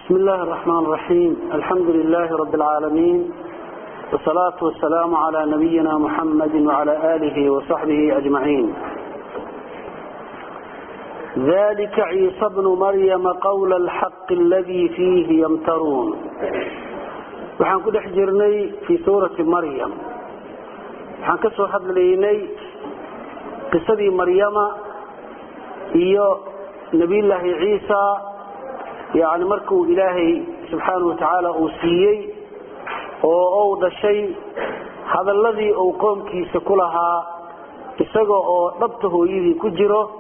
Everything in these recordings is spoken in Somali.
بسم الله الرحمن الرحيم. الحمد لله رب العالمين، والصلاة والسلام على نبينا محمد وعلى آله وصحبه أجمعين. ذلك عيسى بن مريم قول الحق الذي فيه يمترون. وحان كده حجرني في سورة مريم، وحان كسو حدليني قصة مريم إيو نبي الله عيسى، يعني مركو إلهي سبحانه وتعالى أوسيي أو شيء هذا الذي أوقوم كيس كلها إساقو ربطه يدي كجره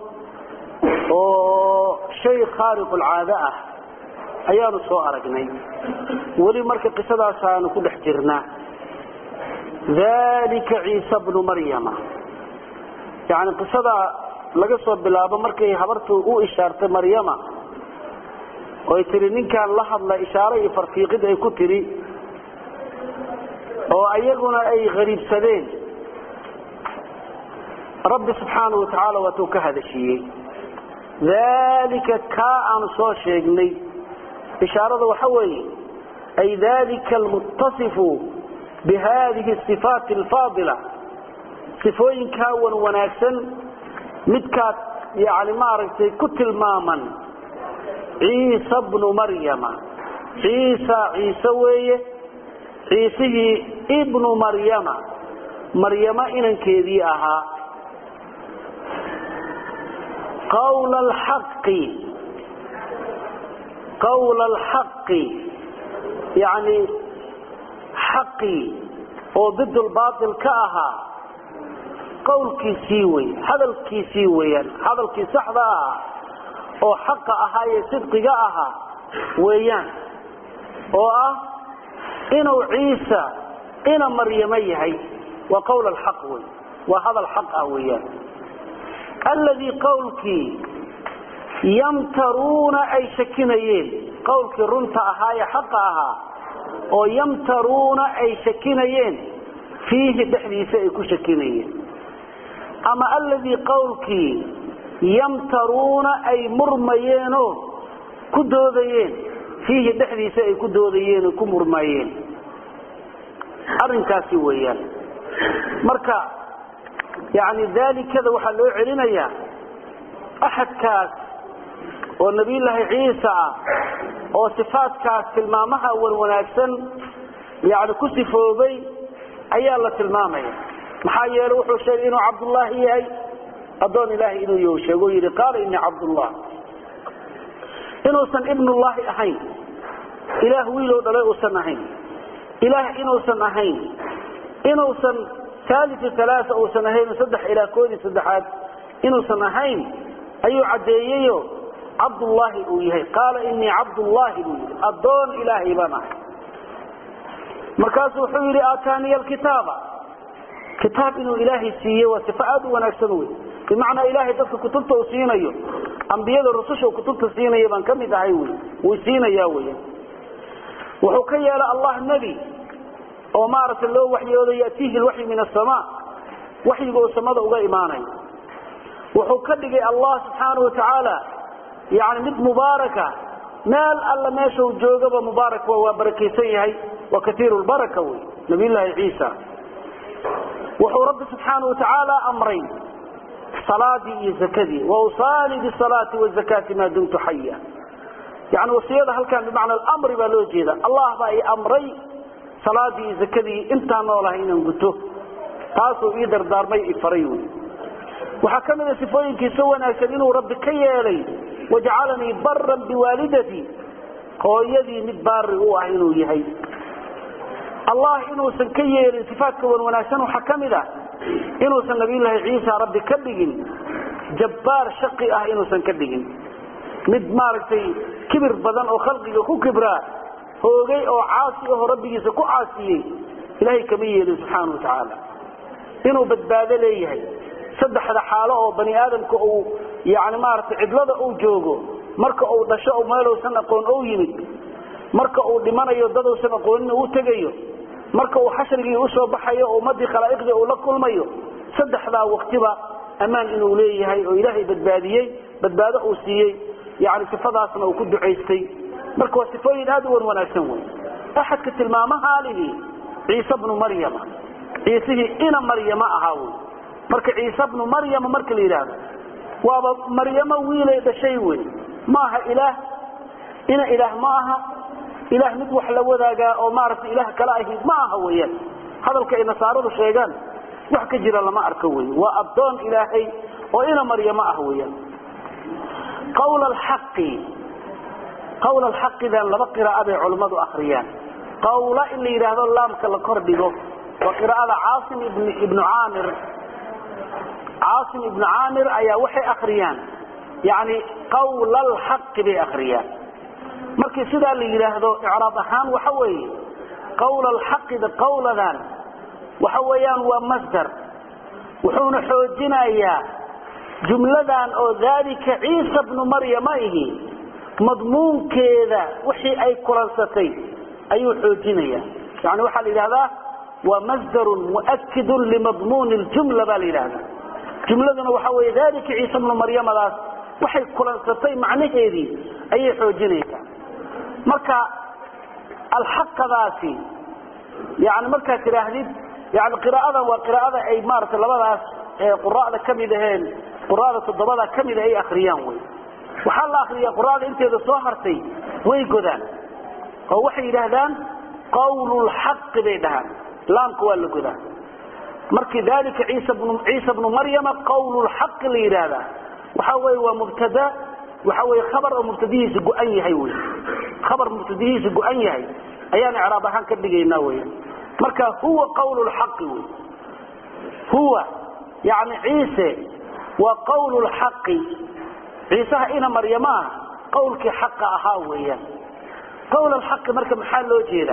شيء خارق العادة أيام سوء أرقني ولي مركا قصة سانو كل حجرنا. ذلك عيسى بن مريم، يعني قصة لقصة بلابا مركا حبرته إشارة مريم oo tiri ninkan la hadla ishaaro iyo farqiiqid ay ku tiri oo ayaguna ay qariibsadeen rabbi subhanahu wa ta'ala wato ka hadashiyay. dalika ka aan soo sheegnay ishaarada waxa weeye ay dalika almuttasif bihadhihi sifat alfadila, sifooyinka wanaagsan midka yaani ma aragtay ku tilmaaman عيسى بن مريم. عيسى ويه عيسى ابن مريم، مريم إنن كذي أها قول الحق يعني حقي وضد الباطل كأها قول كيسيوي، هذا الكيسيوي هذا الكيسحظة oo xaq ahaa ee sidqiga ahaa weeyaan, oo inuu ciisa ina maryama yahay wa qawl alhaq wa hada alhaq weeyaan alladhi qawlki yamtaruna ay shakinayeen, qawlki runta ahaa ee xaq ahaa oo yamtaruna ay shakinayeen fihi dhexdiisa ay ku shakinayeen, ama alladhi qawlki يمترون أي مرميين كدوديين فيه دحديث أي كدوديين كمرميين أرن كاسي ويان مركا. يعني ذلك كذا وحلو علينا أحد كاس والنبي الله عيسى وصفات كاس في المامها والوناكسن يعني كسفوا بي أيالة المامية محايا روحوا شيئين عبد الله هي أدون إلهي إنه يوشي قال إني عبد الله، إنه سن ابن الله أحين إله ويلو دلائه سنحين، إله إنه سنحين، إنه سن ثالث ثلاثة أو سنحين صدح إلى كودي صدحات، إنه سنحين أيو عدييه عبد الله إلهي قال إني عبد الله أدون إلهي بنا مركز حويري آتاني الكتابة، كتاب إنه إلهي سيه وصفاته ونكسنوه، بمعنى إلهي تدك كتبته وسينيه أنبياء الرسول وكتبته سينيه من كم يدعيوه وسينيه وحكي على الله النبي ومارس الله وحي يأتيه الوحي من السماء، وحي يقول السماء وقا إيماني وحكي الله سبحانه وتعالى يعني مد مباركة مال الله ماشي وجوغب مبارك وبركيسيه وكثير البركة نبي الله عيسى. وحو رب سبحانه وتعالى أمرين صلاتي زكدي وأوصاني بالصلاة والزكاة ما دمت حيا، يعني وصيده هل كان بمعنى الأمر بالوجيدة الله بأي أمري صلاتي زكدي انت نوله إن قلته تاسو إيدر دار بي إفريوي. وحكمنا سفوين كي سونا كنينه رب كيالي وجعلني برا بوالدتي قويدي مدبار وأعينه يهي الله إنه سنكيالي صفاتك وناسنه حكمنا إنه سن نبي الله عيسى ربي كبجين جبار شقي إنه سن كبجين مد مارتي كبر بدن أو خلقه كو كبرى هو جاي أو عاصي أو ربي يسكو عاصي إلهي كبير سبحانه وتعالى إنه بدبادة ليه صدح هذا حاله أو بني آدم كأو يعني مارتي عدلة أو جوجو مركه أو دشاء أو ماله سنقون أو يمد مركه أو لمن يضده سنقون إنه تجيه marka uu xashriga u soo baxayo oo ummadii khalaa'iqda uu la kulmayo saddexda waqtiba amaan inuu leeyahay oo ilaahay badbaadiyay badbaado uu siiyay يعني صفadaasna uu ku duceystay marka waa sifooyin aad u wanaagsan way axadka tilmaamaha lihi ciise ibn maryam ciisihi ina maryama aha way marka ciise ibn maryam marka la yiraahdo waa maryama wiilay dhashay way maaha ilaah maaha ilaah mid wax la wadaaga oo maartay ilaah kala ahayd maaha weeyaan hadalka ay nasaaradu sheegan wax ka jira lama arko way waa abdoon ilaahay oo ina maryama ah weeyaan qawl al-haqq dan laba qiraa'ad ay culimadu akhriyaan qawla in la yiraahdo laamka la kordhigo wa qiraa'ada Aasim ibn Amir ayaa waxay akhriyaan yaani qawl al-haqq bi akhriyaan markii sida la yiraahdo i'raab ahaan waxa weeye qawl al-haqq qawladan waxa weeyaan waa masdar wuxuuna xoojinayaa jumladan oo dalika Ciisa ibn Maryam ahi madmuunkeeda wixii ay kulansatay ayuu xoojinayaa yaani waxa la yiraahdaa waa masdar muakkid li madmun al-jumla bal yiraahdaa jumladuna waxa weeye dalika Ciisa ibn Maryam daas waxay kulansatay macnaheedii ayay xoojinaysaa marka al-haqqadaasi yaani marka tiraahdid yaani qiraa'ada waa qiraa'ada ay maarta labadaas qiraa'ada kamid aheen qiraa'ada todobada kamid ay akhriyaan way waxa la akhriyaa qiraa'ada inteeda soo hartay way godaan oo waxay yiraahdaan qawlul haqq bay dhahan laamku waa la godaa markii dalika Ciisa ibn Maryam qawlul haqq la yiraahdaa waxa way waa mubtada waxa way khabar oo mubtadihiisa go'an yahay way khabar mubtadihiisa go'an yahay ayaan i'raab ahaan ka dhigaynaa way marka huwa qawlul haqq way huwa يعني عيسى وقول الحق عيسى إنا مريما قولك حق أهاويا قول الحق مركب محل لو جيدا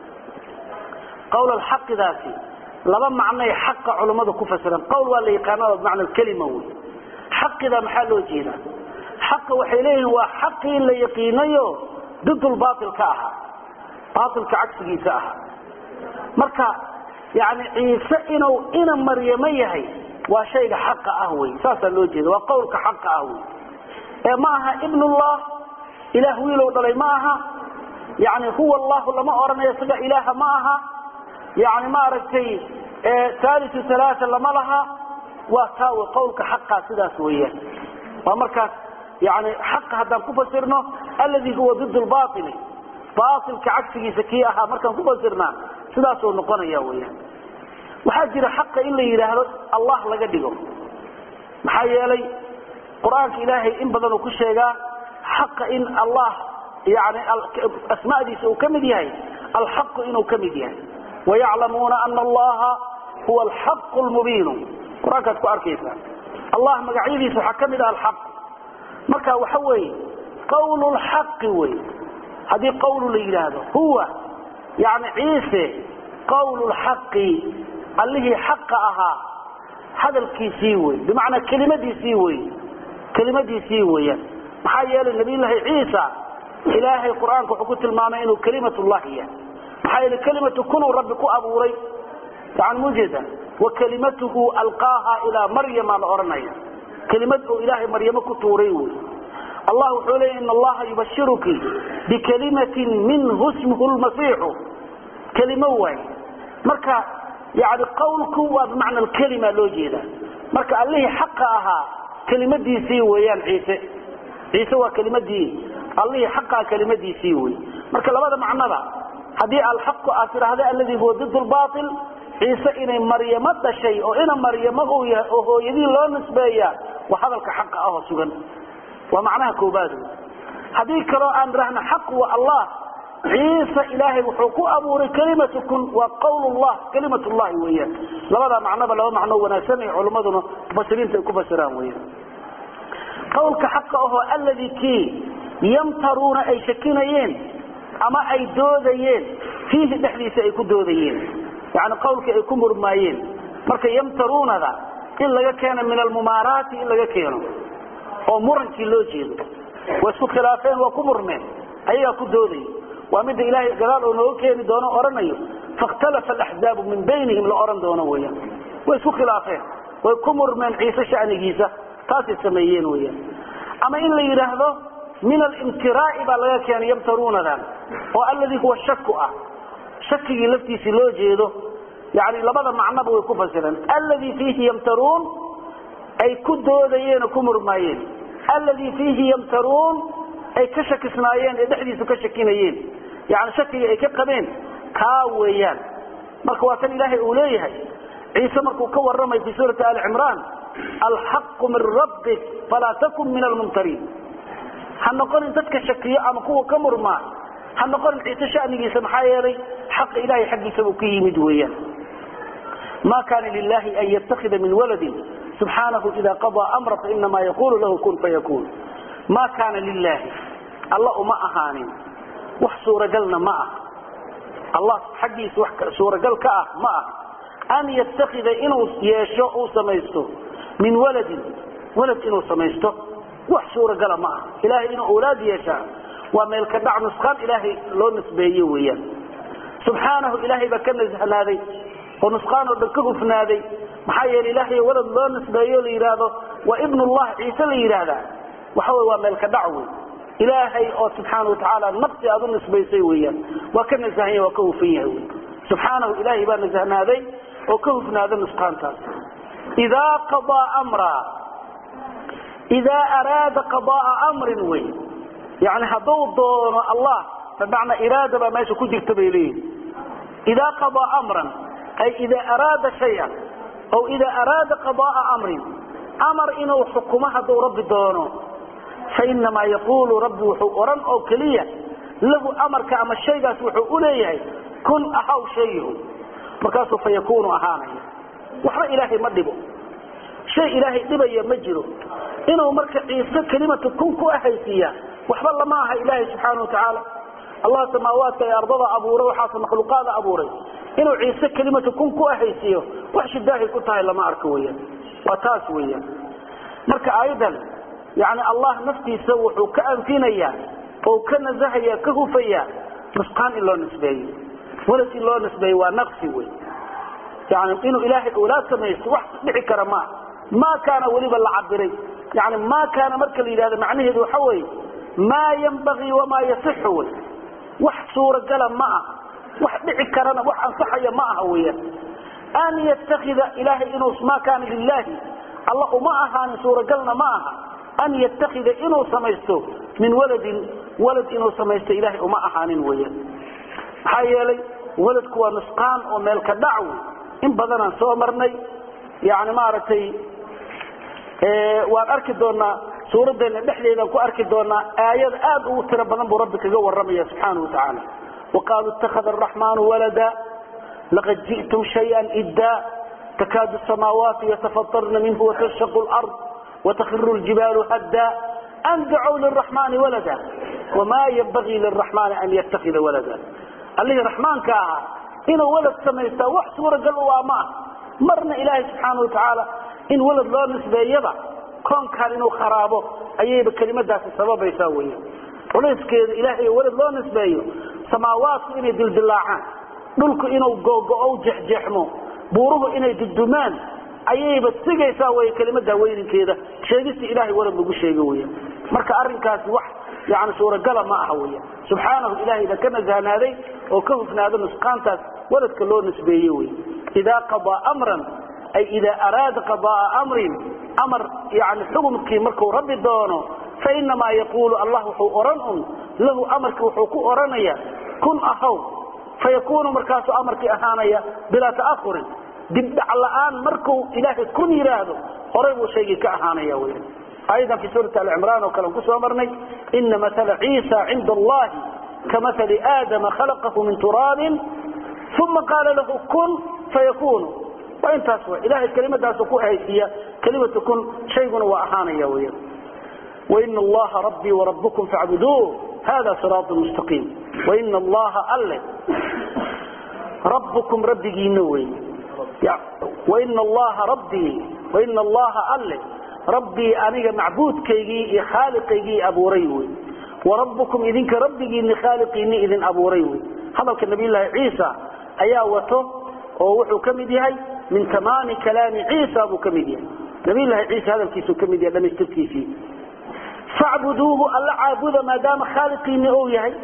قول الحق ذاتي لما معنى حق علماء كفسرا قول ولا يقانا بمعنى الكلمة حق ذا محل لو جيدا حق وحيليه وحق اللي يقينيه ضد الباطل كاها باطل كعكس جيساها مركا يعني عيسى إنا مريمي هي وشيء حق أهوي ساسا لوجد وقولك حق أهوي معها ابن الله إله ويلو ضلي معها يعني هو الله لما أرنا يصدق إله معها يعني ما رجي ثالث ثلاثة لما لها وتاوي قولك حق سدا سوية ومركز يعني حق هذا كفسرنا الذي هو ضد الباطل باطل كعكسه سكيئها مركز كفسرنا سدا سوى نقنا ياوية وحاجر حق إلا يلاهد الله لقدقه محايا لي قرآن إلهي إن بدنوا كل شيء حق إن الله يعني أسماء دي سأكمل يهي الحق إنه كمل يهي ويعلمون أن الله هو الحق المبين قرآن كتكو أركيسا الله مقعيدي سحكمل الحق مكا وحوي قول الحق وي هذه قول ليلاده هو يعني عيسى قول الحق اللي حق أها هذا الكيسيوي بمعنى كلمة دي سيوي محايا للنبي الله عيسى إلهي القرآن كحكوت المامين كلمة الله هي محايا كلمة كنوا ربك أبوري عن مجدا وكلمته ألقاها إلى مريم الأرنية كلمته إلهي مريم كتوريوي الله حولي إن الله يبشرك بكلمة منه اسمه المسيح كلمة وين مركا يعني قولك بمعنى الكلمة لو جيدا مركا اللي حقها كلمة دي سيوي يعني عيسى وكلمة دي اللي حقها كلمة دي سيوي مركا لماذا معنى ذا هذه الحق أثر هذا الذي هو ضد الباطل عيسى إن مريم الشيء وإن مريم هو يدي له نسبية وهذا الحق سجن ومعناها كوباده هذه كراء رهن حق والله عيسى إلهي وحقوق أبوري كلمة كن وقول الله كلمة الله وياه لماذا معنى بلا معنى ونسمع علماء مفسرين كفسران وياه قولك حقه هو الذي كي يمترون أي شكينيين أما أي دوديين فيه دحديث أي كدوديين يعني قولك أي كمرمايين مركا يمترون ذا إلا كان من الممارات إلا كانوا ومرنك اللوجين واسو خلافين وكمرمين أي كدوديين ومد إلهي قال أنه كان دونه أرنيه فاختلف الأحزاب من بينهم لأرن دونه وياه ويسو خلافين ويكمر من عيسى شأن جيسى تاسي السميين وياه أما إن اللي يرهده من الامتراء بلا كان يمترون ذا والذي هو الشك شك لفتي سلو جيده يعني لبدا معنى بو كفسرن الذي فيه يمترون اي كدودين كمرمايين الذي فيه يمترون اي كشكسنايين دحديسو كشكينيين يعني شكي اي كقبين كاويان marka waa kan ilaahay uu leeyahay ciise markuu ka waramay fi suurata al-imran al-haqq min rabbik fala takun min al-mumtarin hanqon dadka shakiyo ama kuwa ka murma hanqon ciise shanigiisa maxaa yeelay xaq ilaahay xaqiisa uu ka yimid weeyaan ma kana lillahi an yattakhidha min waladin subhanahu idha qada amra fa inma yaqulu lahu kun fayakun ma kana lillahi allah ma ahanin wax suuragalna ma ah الله حقيس سورة قال كأه ما أن يتخذ إنه يشاء سميسته من ولد إنه سميسته وحسورة قال ما إلهي إنه أولاد يشاء وما يلكدع نسخان إلهي لو نسبيه ويا سبحانه إلهي بكن هذه ونسخانه بكه في هذه محير إلهي ولد لو نسبيه لإراده وابن الله عيسى لإراده وحوى وما يلكدع إلهي أو سبحانه وتعالى نقصي أظن سبيسي ويا وكان نزهيه وكوفيه سبحانه إلهي بان نزهنا هذي وكوفنا هذا النسقان تاس إذا قضى أمرا إذا أراد قضاء أمر وي يعني هدو دون الله فمعنى إرادة ما يشكو جرتبيلين إذا قضى أمرا أي إذا أراد شيئا أو إذا أراد قضاء أمر إنه حكمها دو رب دونه فإنما يقول رب وحورا أو كليا له أمر كأما الشيء وحو إليه كن أحو شيء مكاسو فيكون أهانا وحرى إلهي مدبه شيء إلهي دبي مجره إنه مركع عيسى كلمة كن كأحيسية وحرى الله معها إلهي سبحانه وتعالى الله سماوات يرضى أبو روحة مخلوقات أبو ري إنه عيسى كلمة كن كأحيسية وحش الداهي كنتها إلا ما أركويا وتاسويا مركع أيضا يعني الله نفسي سوح وكأنفينيا وكنزهيا كهوفيا نسقان إلا نسبيه ولد إلا نسبيه ونقصي يعني إنه إلهي أولاد سميس وحد بحكر ما كان وليبا العبري يعني ما كان مركل إلى هذا معنيه ذو حوي ما ينبغي وما يصح وحد صورة قلم معه وحد بحكرنا وحد صحيا معه ويا أن يتخذ إلهي إنه ما كان لله الله معها صورة قلنا معها أن يتخذ إنه سميسته من ولد إنه سميسته إلهي وما أحانين ويا حيالي ولد كوا نسقان ومالك دعو إن بدنا سومرني يعني ما رتي وأن أركد دونا سورة دينا بحلي إذا كو أركد دونا آيات آد وتربنا بربك جو الرمي سبحانه وتعالى وقالوا اتخذ الرحمن ولدا لقد جئتم شيئا إدا تكاد السماوات يتفطرن منه وتشق الأرض وتخر الجبال هدا أن دعوا للرحمن ولدا وما ينبغي للرحمن أن يتخذ ولدا اللي الرحمن كاها إنه ولد سميستا وحسور قلوا معه مرنا إلهي سبحانه وتعالى إن ولد لا نسبة يضع كون كان إنه خرابه أيه بكلمة ذات السبب يساويه وليس كذا إلهي ولد لا نسبة سماوات إنه دلدلاعان دلك إنه قوقو جحجحمو بوروه إنه ددمان ayay basigaysaa way kelimada weynkeeda sheegista ilaahay warad lagu sheego weeyo marka arinkaasi wax yaani suura gala ma aha weeyo subhanahu ilaahay da kana zaanaaday oo ka hufnaado nusqaantaas waladka loo nisbeeyo weeyo ida qada amran ay ida arada qada amr yaani xukumkii markuu rabbi doono fa inma yaqulu allah hu oran lahu amarka wuxuu ku oranaya kun ahaw fayakunu markaasu amarkii ahaanaya bila ta'akhur dib daclaan markuu ilaahay kun yiraahdo horay uu sheegay ka ahaanaya weey aydan fi suurta al-imran oo kale ku soo marnay inna mathala Isa 'inda Allah kamathali Adam khalaqahu min turab thumma qala lahu kun fayakun wa inta soo ilaahay kalimadaas ku haysiya kalimatu kun shayguna waa ahaanaya weey wa inna Allah rabbi wa rabbukum fa'buduhu hada siraatun mustaqim wa inna Allah alla rabbukum rabbigiina weey وإن الله ربي وإن الله أله ربي أنيق معبود كيجي خالق كيجي أبو ريوي وربكم إذنك ربي إن خالقيني إذن أبو ريوي هذا النبي الله عيسى أياوته ووحو كمديهي من تمام كلام عيسى أبو كمديه نبي الله عيسى هذا الكيس كمديه لم يستبكي فيه فاعبدوه ألا عابد ما دام خالقين أويهي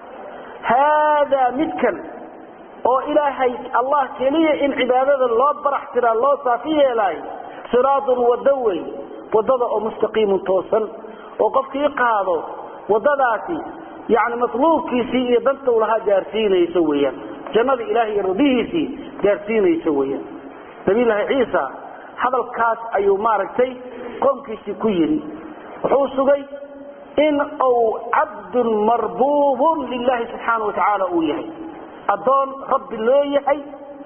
هذا متكن oo ilaahay Allah kaliya in cibaadada loo baraxtira loo saafiyo ilaahay siraadun wadaway wadada oo mustaqiim toosan oo qofkii qaado wadadaasi yaani matluubkiisi iyo danta uu laha gaarsiinayso weeyaan jannada ilaahay radiisi gaarsiinayso weeyaan nabi ilaahay Ciisa hadalkaas ayuu maaragtay qoomkiisi ku yiri wuxuu sugay in uu abdun marbuubun lillahi subhanahu wa ta'ala uu yahay adoon rabbi loo yahay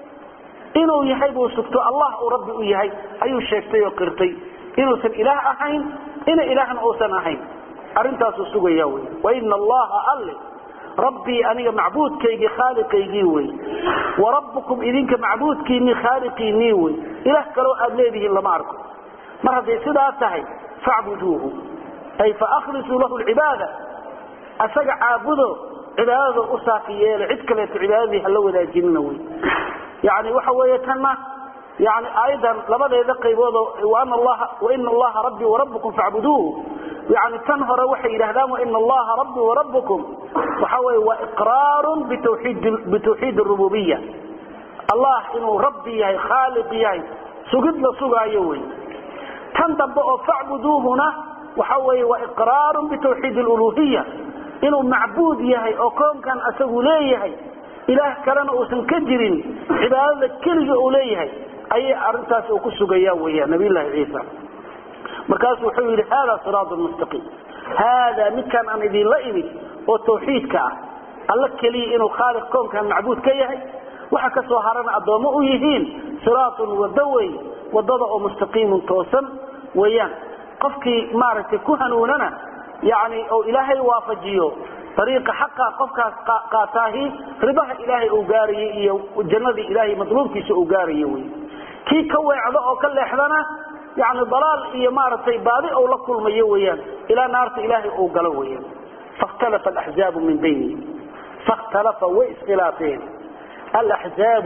inuu yahay buu sugto Allah oo rabbi u yahay ayuu sheegtay oo qirtay inuu san ilaah ahayn ina ilaahna uusan ahayn arintaas uu sugaya way wa inna allaha alli rabbi aniga macbuudkaygi khaliqaygi way wa rabbukum idinka macbuudkiini khaliqiini way ilaah kale aad leedihiin lama arko mar haday sidaa tahay fa'buduhu ay fa akhlisu lahu al-ibada asaga aabudo cibaadada u saafiyeelo cid kale cibaadadii hal wadaajinna way yaani waxa weeye tanna yaani aydan labadeeda qaybood wa inna allaha rabbi wa rabbukum fa'buduhu yaani tan hore waxa yiraahdaan wa inna allaha rabbi wa rabbukum waxa weeye wa iqrarun bi tawhid ar-rububiyyah allah inuu rabbi yahay khaliq yahay sugid la sugaayo way tan dambe oo fa'buduhuna waxa weeye wa iqrarun bi tawhid al-uluhiyyah inuu macbuud yahay oo koonkan asagu leeyahay ilaah kalena uu san ka jirin cibaadada kaliya uu leeyahay ay arintaas uu ku sugaya weeyaa nabi ilaahi Ciisa markaas wuxuu yiri hada siraadul mustaqim hada mikan an idin la imid oo tawxiidka ah alla kaliya inuu khaliq koonkan macbuud ka yahay waxa ka soo harana adoomo u yihiin siraadul wadaway wadada oo mustaqim toosan weeyaan qofkii maaragtay ku hanuunana يعني أو إلهي وافجيه طريقة حقا قفك قاتاهي رضاها إلهي أوغاري والجنة إلهي مطلوب كيس أوغاري كي كوي عضاء وكل إحدانا يعني ضلال إيمارة بادئ أو لكل ميويا إلى نارة إلهي أوغالويا فاختلف الأحزاب من بينهم فاختلف وإسخلافين الأحزاب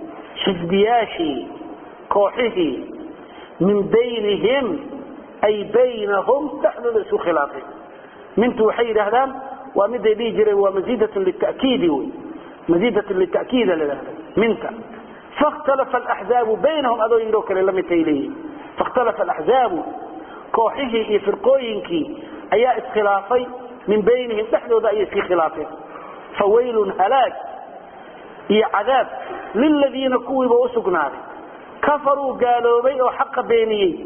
حزبياشي كوحه من بينهم أي بينهم تحلل سوء خلافه من توحيد هذا ومد بيجري ومزيدة للتأكيد مزيدة للتأكيد لهذا منك فاختلف الأحزاب بينهم أذو يروك للم تيليه فاختلف الأحزاب كوحه يفرقوينك أي اسخلافي من بينهم تحلل أي خلافه فويل هلاك هي عذاب للذين كوبوا وسقناه كفروا قالوا بي وحق بيني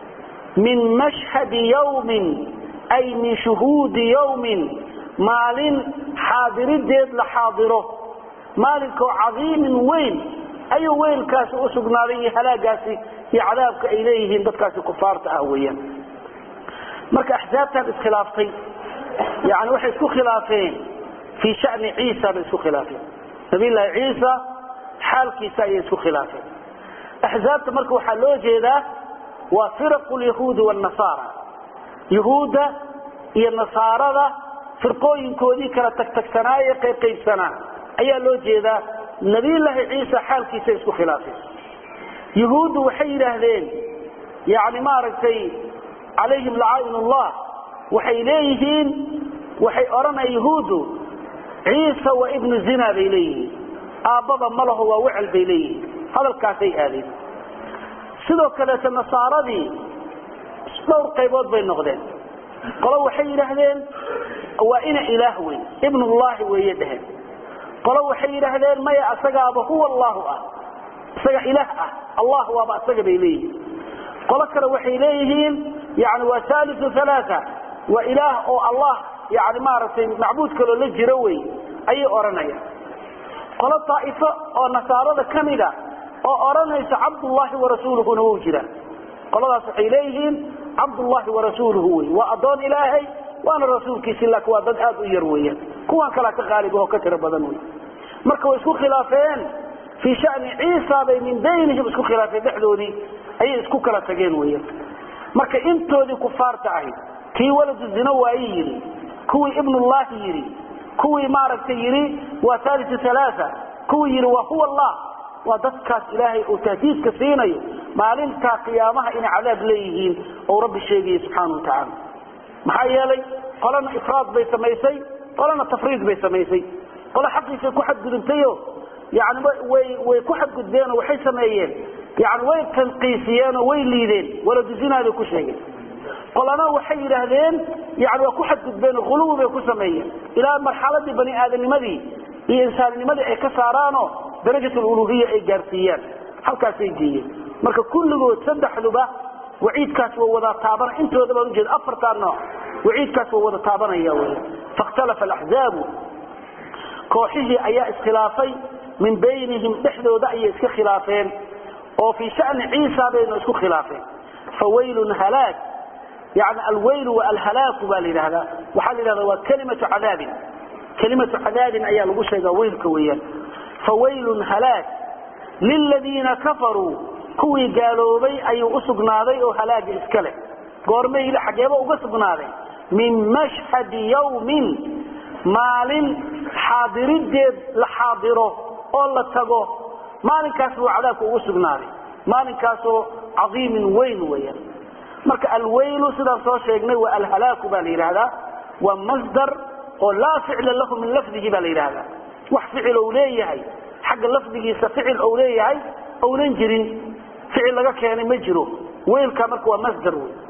من مشهد يوم أي من شهود يوم مال حاضر الديد لحاضره مالك عظيم وين أي وين كاس أسقنا لي هلاقاسي يعذابك إليهم بدكاس كفار تأهويا مرك أحزابتها بسخلافتين يعني واحد سو خلافين في شأن عيسى بسو خلافين نبي الله عيسى حال كيسا سو خلافين أحزابتها مرك وحلوجه ذا وفرق اليهود والنصارى يهود هي النصارى فرقوين كودي كلا تكتكسنايا قيبسنا ايا لو جيدا نبي الله عيسى حال كيسا اسكو خلافه يهود وحي يراهدين يعني ما رجتي عليهم لعائن الله وحي ليهين وحي أرنا يهود عيسى وابن الزنا بيليه آبابا مله ووعل بيليه هذا الكاسي آلي sidoo kale nasaaradii dhowr qaybood bay noqdeen qolo waxay yiraahdeen waa ina ilaah weey ibn allah weeyadeen qolo waxay yiraahdeen ma ya asagaaba huwa allah asaga ilaah allah waa asaga beelay qolo kale waxay leeyihiin yaani waa thalithu thalatha wa ilaah oo allah yaani maartay macbuud kale la jiro weey ay oranaya qolo taaifa oo nasaarada kamida oo oranaysa abdullah wa rasuluhu nawjira qoladaas waxay leeyihiin abdullah wa rasuluhu wa adoon ilaahay wa rasuulkiisa lak waa dad aad u yar weeyaan kuwan kala ka qaalib oo ka tira badan weey marka way isku khilaafeen fi sha'ni Isa bay min baynihim isku khilaafeen dhaxdoodii ay isku kala tageen weeyaan marka intoodii kufaarta ahay kii walad zina waayiri kuwi ibnullah yiri kuwi maaragtay yiri wa thalithu thalatha kuwi yiri wa huwa allah ودكاس إلهي وتهديد كثيرين معلمتا قيامها إن عذاب ليهين أو رب الشيء سبحانه وتعالى maxaa yeelay qolana ifraad bay samaysay qolana tafriid bay samaysay qola xaqiisa ku xadgudubtayo yani way ku xadgudbeen oo waxay sameeyeen yani way tanqiisiyeen oo way liideen wala dusinaada ku sheegeen qolana waxay yiraahdeen yani waa ku xadgudbeen quluub bay ku sameeyeen ila marxaladii bani aadamnimadii iyo insaannimadii ay ka saaraano darajada uluhiyya ay gaarsiiyaan halkaas ay geeyeen marka kulligood saddexduba waciidkaas waa wada taaban intooda baan u jeed afartaan nooc waciidkaas waa wada taabanaya weeye faxtalafa alahzaab kooxihii ayaa iskhilaafay min baynihim dhexdooda ay iska khilaafeen oo fi shan ciisa bayna isku khilaafeen fawaylun halaak يعني الويل والهلاك بالهذا وحال هذا وكلمة عذاب أي لغو شيغا ويل كويا فويل هلاك للذين كفروا كوي قالوا بي أي أسقناضي أو هلاك إسكالي قرمي إلى حجابه أسقناضي من مشهد يوم مال حاضر الدب لحاضره أولا تقو مال كاسو عذاك أسقناضي مال كاسو عظيم وين ويا marka alwaylu sida soo sheegnay waa alhalaaku baa leeyahay waa masdar oo la ficil lahu min lafdihi baa leeyahay wax ficil oo leeyahay xagga lafdigiisa ficil oo leeyahay oo lan jirin ficil laga keenay ma jiro waylka marka waa masdar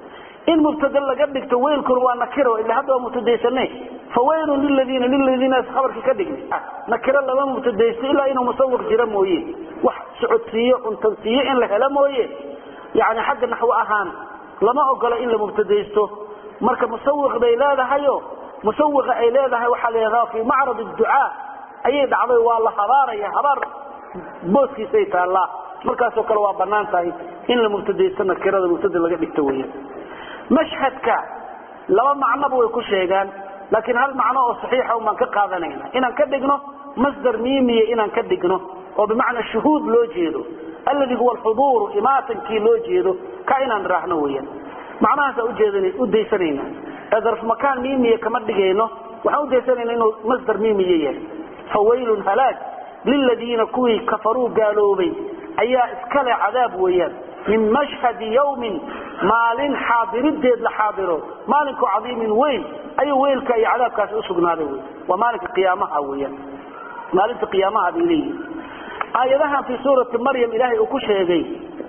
in mubtada laga dhigto waylku waa nakiro ila hadda mutadaysanay fawaylun lilladina khabarki ka dhigay nakiro laba mutadaysto ila inuu musawwiq jira mooyee wax socodsiyo untansiyo in la helo mooyee yani xagga naxwo ahaan lama ogola in la mubtadaysto marka musawwiq bay leedahayo musawwiqa ay leedahay waxa leedahay fi ma'rad ad-du'a ayay dhacday waa la habaaraya habar booskiisa ay taala markaas oo kale waa banaan tahay in la mubtadaysto nakirada mubtada laga dhigto weeyaan mashhadka laba macno way ku sheegaan laakiin hal macno oo saxiix ah man ka qaadanayna inaan ka dhigno masdar miimiye inaan ka dhigno oo bimaana shuhuud loo jeedo الذي هو الحضور إماتة كي لو جيدو كائنا راحنا ويا معناها سأجيدني أديسنينا إذا في مكان ميمية كمدقينه وحاوديسنين إنه مصدر ميمية فويل هلاك للذين كوي كفروا قالوا بي أي اسكال عذاب ويا من مشهد يوم مال حاضر الديد لحاضره مالك عظيم وين أي ويل كأي عذاب كاس أسقنا له ومالك قيامها ويا مالك قيامها بإليه آياتها في سورة مريم إلهي أكشهي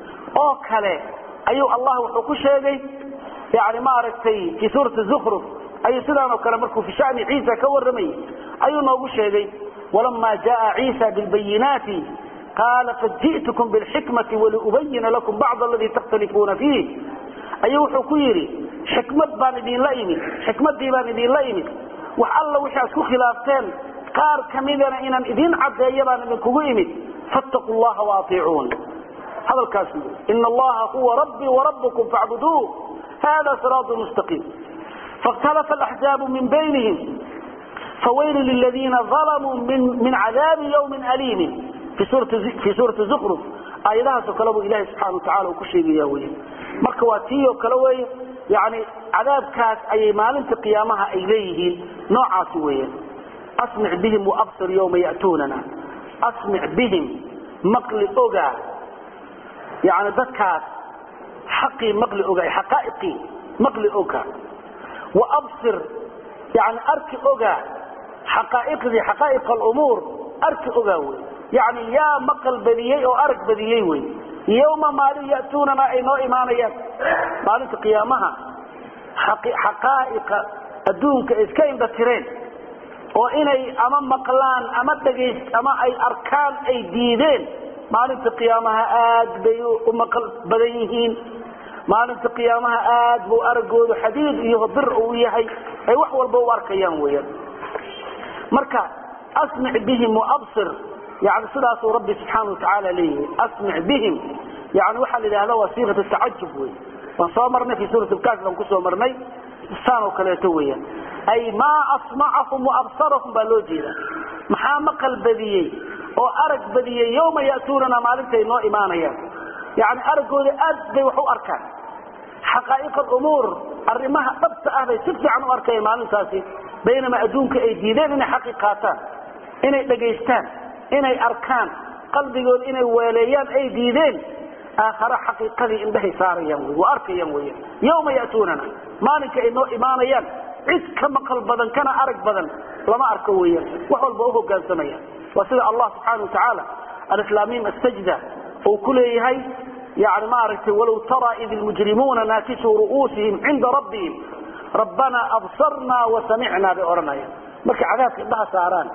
أو كله أي الله أكشهي يعني ما أردتي في سورة الزخرف أي سلام وكلامكم في شأن عيسى كورمي أي أكشهي ولما جاء عيسى بالبينات قال فجئتكم بالحكمة ولأبين لكم بعض الذي تختلفون فيه أي حكيري حكمة باندين لئيمي حكمة باندين لئيمي وحالله وحاسكو خلافتين قار كميدنا إنان إذين عبد يبان من كويمي فاتقوا الله واطيعون هذا الكاسم إن الله هو ربي وربكم فاعبدوه هذا صراط مستقيم فاختلف الأحزاب من بينهم فويل للذين ظلموا من عذاب يوم أليم في سورة زخرف آياتها سكلموا إله سبحانه وتعالى وكشي بياوين مركواتي وكلوي يعني عذاب كاس أي مالنت قيامها إليه نوع سويا أسمع بهم وأبصر يوم يأتوننا أسمع بهم مقل أوغا يعني ذكات حقي مقل أوغا حقائقي مقل أوغا وأبصر يعني أرك أوغا حقائق الأمور أرك أوغا يعني يا مقل بديي أو أرك بديي يوم ما يأتوننا إنو إيمانيات مالك قيامها حقائق الدونك إسكاين بسرين oo inay ama maqlaan ama dhageys ama ay arkaan ay diideen maalinta qiyaamaha aad bay u maqal badan yihiin maalinta qiyaamaha aad buu aragoodu xadiid iyo bir uu yahay ay wax walba u arkayaan weeyaan marka asmi' bihim wa absir yani sidaas rabbi subhanahu wa ta'ala leeyahay asmi' bihim yani waxa la yiraahdaa wasiifatu ta'ajjub weey wa soo marnay fi suurat al-kahf ku soo marnay saano kaleeto weeyaan أي ما أسمعهم وأبصرهم بالوجيرة محام قلبي أو أرق بدي يوم يأتوننا مالنتي نوع إيمانيا يعني أرقوا لأدي وحو أركان حقائق الأمور الرماها طبت أهلي سفي عن أركان مالنتاسي بينما أدونك أي ديدين إني حقيقاتان إني لقيستان إني أركان قلبي يقول إني ويليان أي ديدين آخر حقيقة إنده ساريا وأركيا ويا يوم يأتوننا مالك إنه إيمانيا عد كما قلب كان أرك بدن لما أركويا وحول بوه قال سميا وسيد الله سبحانه وتعالى الإسلامين السجدة وكل هي يعني ما أردت ولو ترى إذ المجرمون ناكسوا رؤوسهم عند ربهم ربنا أبصرنا وسمعنا بأرنايا مركي عذابك إنها ساران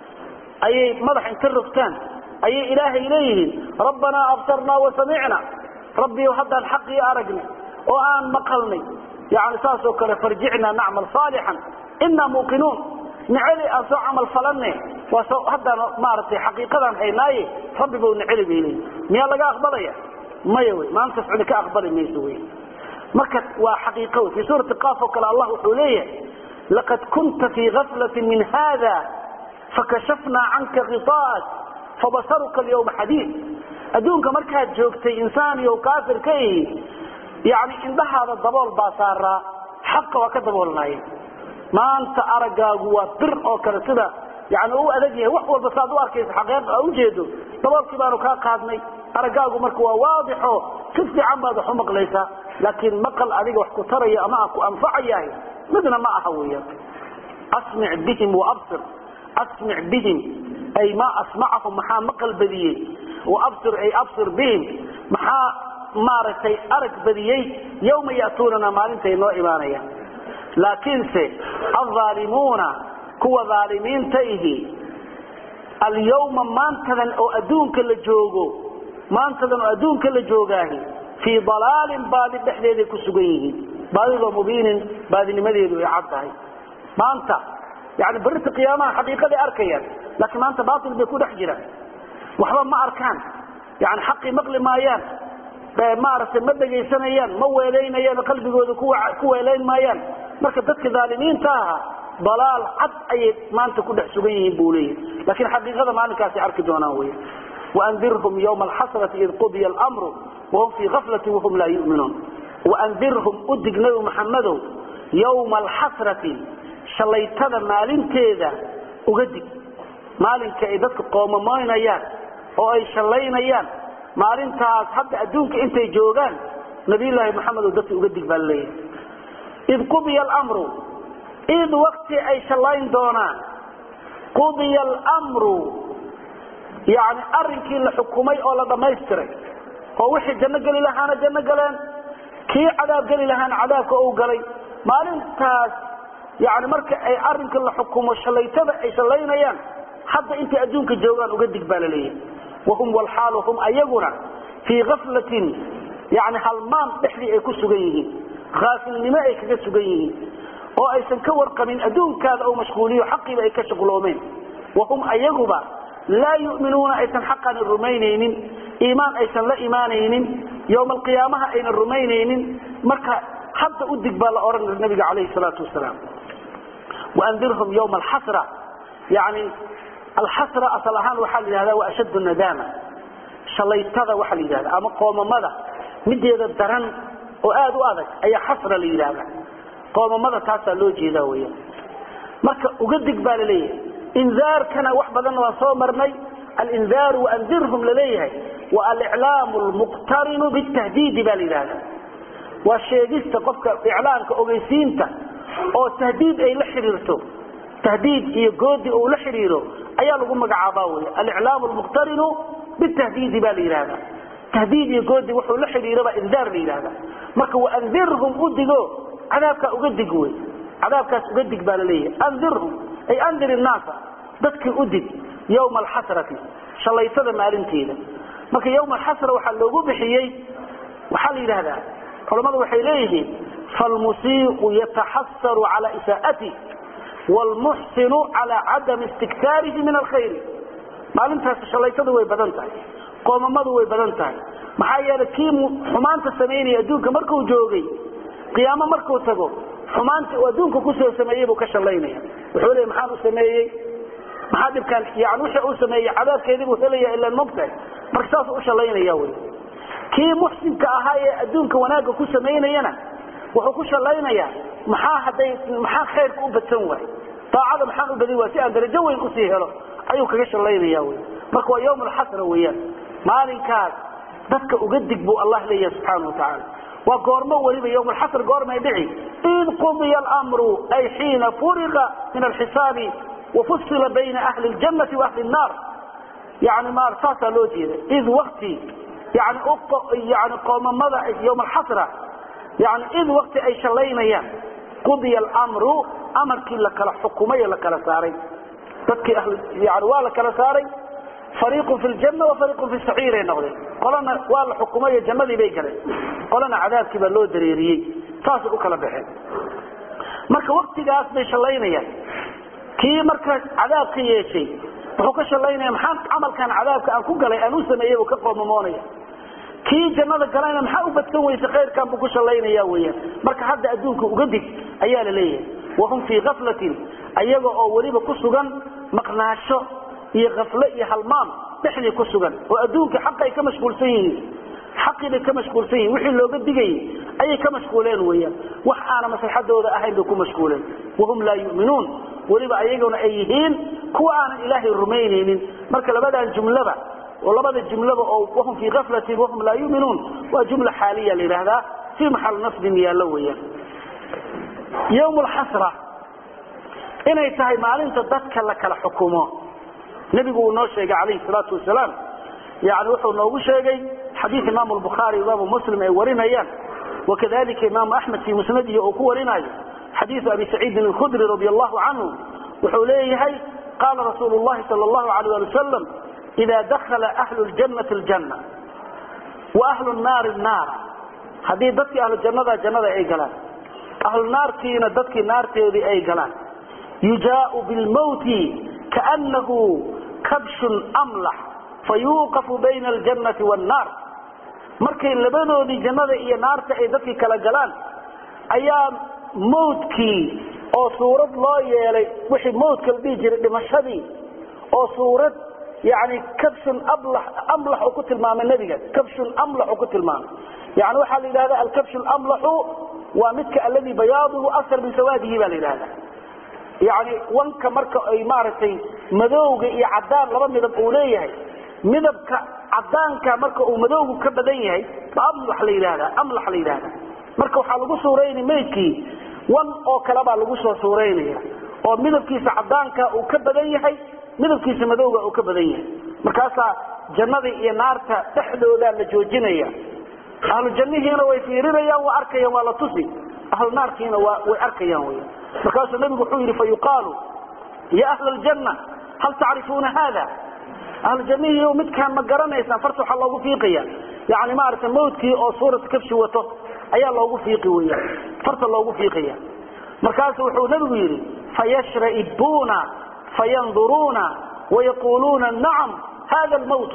أي مدح انترفتان أي إله إليه ربنا أبصرنا وسمعنا ربي وهذا الحق يأرقني وآن مقلني يعني ساسو كلا فرجعنا نعمل صالحا إنا موقنون نعلي أسو عمل فلني وهذا مارتي حقيقة هيناي ربي بو نعلي بيلي ميا لقى أقبلي ما يوي ما أنت سعودك أقبلي ما يسوي مكت وحقيقة في سورة قاف وكلا الله حوليه لقد كنت في غفلة من هذا فكشفنا عنك غطاءك فبصرك اليوم حديد أدونك مركز جوكتي إنساني وكافر كي يعني إن هذا الضبول باصارة حق وكذبوا لنا ما أنت أرقا وبر أو كرسدة يعني هو أدقيه وحوى بصادوا أركيس حقيقة أوجهده ضبول كبارو كاقادني أرقا مركوا واضحه كيف عمد حمق ليس لكن مقل أدقى وحكو تري أماك وأنفعي مثل ما أحوية أسمع بهم وأبصر أسمع بهم أي ما أسمعهم محا مقل بديه وأبصر أي أبصر بهم محا مارتي أرك بديه يوم يأتوننا مالنتي نوع إيمانيا لكن الظالمون كوا ظالمين تيه اليوم ما انتظن أو أدونك اللي جوغو ما انتظن أو أدونك اللي جوغاهي في ضلال بعد بحديد كسوغيه بعد مبين بعد لمديد ويعبده ما انت يعني برت قيامة حقيقة أركيا لكن ما أنت باطل بيكون أحجرا وحبا ما أركان يعني حقي مقل مايان ما أرسل مدقي سنيان موالين أيان قلبي كوالين مايان مركب ذاتك ظالمين تاها ضلال عد أي ما أنت كل حسوبيه بوليه لكن حقيقة ما أنك أسعرك دوناوية وأنذرهم يوم الحسرة إذ قضي الأمر وهم في غفلة وهم لا يؤمنون وأنذرهم أدق نبي محمد يوم الحسرة shalaytada maalinteeda uga dig maalinka ay dadku qoomamoynayaan oo ay shalaynayaan maalintaas hadda adduunka intay joogan nabiyullaahi maxamed oo dadku uga dig baa leeyahay id qudiya al-amru id waqti ay shalayn doonaan qudiya al-amru yani arrinkii la xukumay oo la dhamaystiray oo wixii janno gali lahaana janno galeen kii cadaab gali lahaana cadaabka uu galay maalintaas يعني مركا أي أرنك الله حكومة شليتها أي شلينيان حتى أنت أدونك جوان وقدك بالليه وهم والحال هم أيقنا في غفلة يعني هالمان بحلي أي كسوغيه غافل لما أي كسوغيه أو أي سنكور قمين أدونك هذا أو مشغولي وحقي بأي كسوغلومين وهم أيقبا لا يؤمنون أي سنحقا الرمينين إيمان أي سن لا إيمانين يوم القيامة أين الرمينين مركا حتى أدك بالأورن النبي عليه الصلاة والسلام وأنذرهم يوم الحسرة يعني الحسرة أصلحان وحل هذا وأشد الندامة شليت هذا وحل هذا أما قوم ماذا مدي هذا الدرن وآذ وآذك أي حسرة لي هذا قوم ماذا تاسع لوجي ذوية مركا أقدك بالليه إنذار كان وحبا وصومرني الإنذار وأنذرهم لليه والإعلام المقترن بالتهديد بالهذا والشيء قفك إعلانك أغيسينته oo tahdiid ay la xiriirto tahdiid iyo goodi oo la xiriiro ayaa lagu magacaabaa al-i'laam al-muqtarin bit-tahdiid bal-irada tahdiid iyo goodi wuxuu la xiriiraba indaar leeyada marka wa anzirhum udigo cadaabka uga digway cadaabkaas uga dig baa leeyahay anzirhum ay anzir an-nas dadkii udig yawm al-hasrati shalaytada maalinteeda marka yawm al-hasra waxa loogu bixiyay waxa la yiraahdaa culimadu waxay leeyihiin فالمسيء يتحسر على إساءته والمحسن على عدم استكثاره من الخير ما لنتها شليته ويبدنتها قوم ماذا ويبدنتها محايا لكي حمانت السميني يدونك مركو جوغي قيامة مركو تقو حمانت ودونك كسو سميني بكشليني وحولي محانو سميني محادب كان يعني وشعو سميني عذاب كيذب وثلية إلا المبتع مركساس وشليني ياوي كي محسن كأهاي أدونك وناك كسو سميني ينا wuxuu ku shalaynaya maxaa khayr ku badsan way taacada maxaa u badi waa si aan darajo weyn ku sii helo ayuu kaga shalaynaya way marka waa yawm al-hasra weeyaan maalinkaas dadka uga digbu Allah leeyahay subhanahu wa ta'ala wa goormo waliba yawm al-hasr goorma dhici id qudiya al-amru ay hina furiqa min al-hisab wa fussila bayna ahli al-jannati wa ahli an-nar يعني ما ارتاس لو جيده اذ وقتي يعني قوم مضى يوم الحسره يعني اذ وقت اي شلينيان قضي الامر امر كلا كلا حكوميه لكلا ساري dadkii يعني waa la kala saaray فريق في الجنة وفريق في السعير نقدي قلنا waa xukuumada jannadii bay galeen qolana cadaabkii baa loo dareeriyay taas u kala baxay marka waqtigaas bay shalaynayaan kii marka cadaabka yeeshay wuxuu ka shalaynaya maxaan amalkan cadaabka aan ku galay aan u sameeyay ka qoomamoonaya kii jannada galayna maxaa u badsan weysa khayrkan buu ku shalaynaya weeyaan marka hadda adduunka uga dig ayaa la leeyahay wahum fi ghaflatin ayaga oo waliba ku sugan maqnaasho iyo ghafla iyo halmaam dhixli ku sugan oo adduunka xaq ay ka mashquulsan yihiin xaqina ka mashquulsan yihiin wixii looga digay ay ka mashquuleen weeyaan wax aana maslaxadooda ahayn bay ku mashquuleen wahum la yu'minuun waliba ayaguna ay yihiin kuwa aan ilaahay rumaynaynin marka labadan jumlada ولبدا جمله او وهم في غفله وهم لا يؤمنون وجمله حاليه لهذا في محل نصب يالويا يوم الحسره اني تahay maalinta dadka la kala xukumo nabigu uu noo sheegay kaleey salaatu wasalaam yaani wuxuu noogu sheegay hadith imam al-bukhari wa muslim ay warinayaan وكذلك امام احمد في مسنده oo ku warinayo hadith abi sa'id al-khudri radiyallahu anhu wuxuu leeyahay قال رسول الله صلى الله عليه وسلم إذا دخل أهل الجنة الجنة وأهل النار النار هذه ضدك أهل الجنة جنة أي قلان أهل النار كينا ضدك نار تيري أي قلان يجاء بالموت كأنه كبش أملح فيوقف بين الجنة والنار مركي لبنو دي جنة إيا نار تأي ضدك كلا قلان أيام موتكي أو صورة الله يلي وحي موت كالبيجر لمشهدي أو صورة يعني كبش أملح وكتل مام النبي كبش أملح وكتل مام يعني وحال إلى هذا الكبش الأملح ومتك الذي بياضه أكثر من سواده بالإلهة يعني وانك مركة أي مارتي مذوق إي عدان لما مذب أوليه مذب عدان كمركة ومذوق كبديه فأملح لإلهة أملح لإلهة مركة وحال سورين ميكي وان أو كلابا لقصوا سورين ومذب كيس عدان كبديه midabkiisa madowga oo ka badan yahay markaas jannada iyo naarta dhaxdooda la joojinaya ahlu jannadiina way fiirinayaan waa arkayaan waa la tusi ahlu naartiina way arkayaan way markaas nabigu wuxuu yiri fayuqaalu ya ahlu aljanna hal ta'rifuna hada ahlu jannadiina mid kan ma garanaysan fartu waxa loogu fiiqaya yaani ma arkan mawdkii oo suurad kabshi wato ayaa loogu fiiqi weeyaan farta loogu fiiqaya markaas wuxuu nabigu yiri fayashra'ibuna فينظرون ويقولون نعم هذا الموت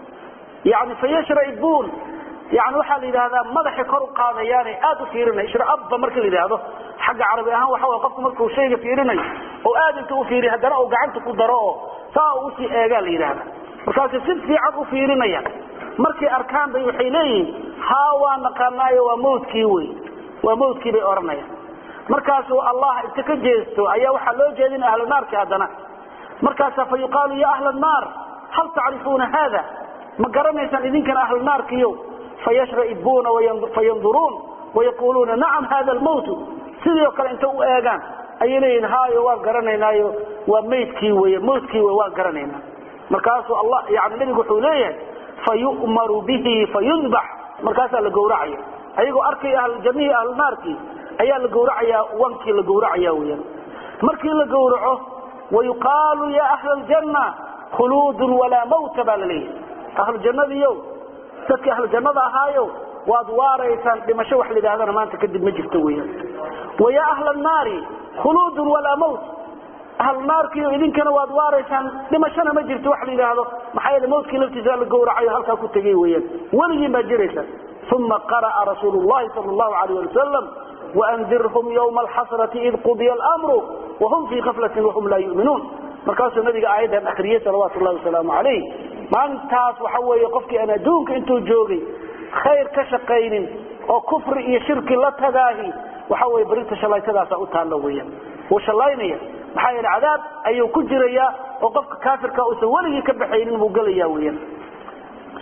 يعني فيشرئبون يعني وحال إذا هذا مدح كرو قاضياني آدو فيرنا يشرئب مركل إذا هذا حق عربي أهان وحاول قفت مركل شيء فيرنا وآدو توفيري هدراء وقعنت قدراء ساوسي آقال إذا هذا وكانت سنت في عقو فيرنا مركي أركان بيوحيلين هاوا نقرناي وموت كيوي وموت كي بأورناي مركاسو الله اتكجيستو ايا waxa loo jeedin ahlu naarka hadana markaas fa yuqalu ya ahlu naar hal ta'rifuna hada ma garanaysan idinkan ahlu naarkiyo fayashra'ibuna wa yanzurun wa yaquluna na'am hada al-maut sidoo kale inta u eegan ayeen haayo waa garanaynaayo waa meedkii weeye moodkii waa garanaynaa markaas Allah yaani nabigu wuxuu leeyahay fayu'maru bihi fayuzbah markaas la gowracayo ayagoo arkay ahlu jannah ahlu naarki ayaa la gowracaya wankii la gowracaya weeyaan markii la gowraco wayqaalu ya ahla aljanna khulud wala maut balali ahlu jannadiyo dadka ahlu jannada ahaayo waad waaraysan dhimasho wax lidaadana maanta kadib ma jirto weeyaan waya ahla an-naari khulud wala maut ahlu naarki idinkana waad waaraysan dhimashana ma jirto wax lidaado maxay la mawtkii laftiisa la gowracayo halka ku tagay weeyaan waligiin ba jiraysan ثم قرأ رسول الله صلى الله عليه وسلم وأنذرهم يوم الحسرة إذ قضي الأمر وهم في غفلة وهم لا يؤمنون مركز النبي آيدا أخرية صلوات الله وسلامه عليه ما انتاس وحوى يقفك أنا دونك انتو جوغي خير كشقين أو كفر إيا شرك لا تداهي وحوى بريت شلاي تداسا أتان لويا وشلاينيا محايا العذاب أيو كجريا وقفك كافر كأسولي كبحين مقليا ويا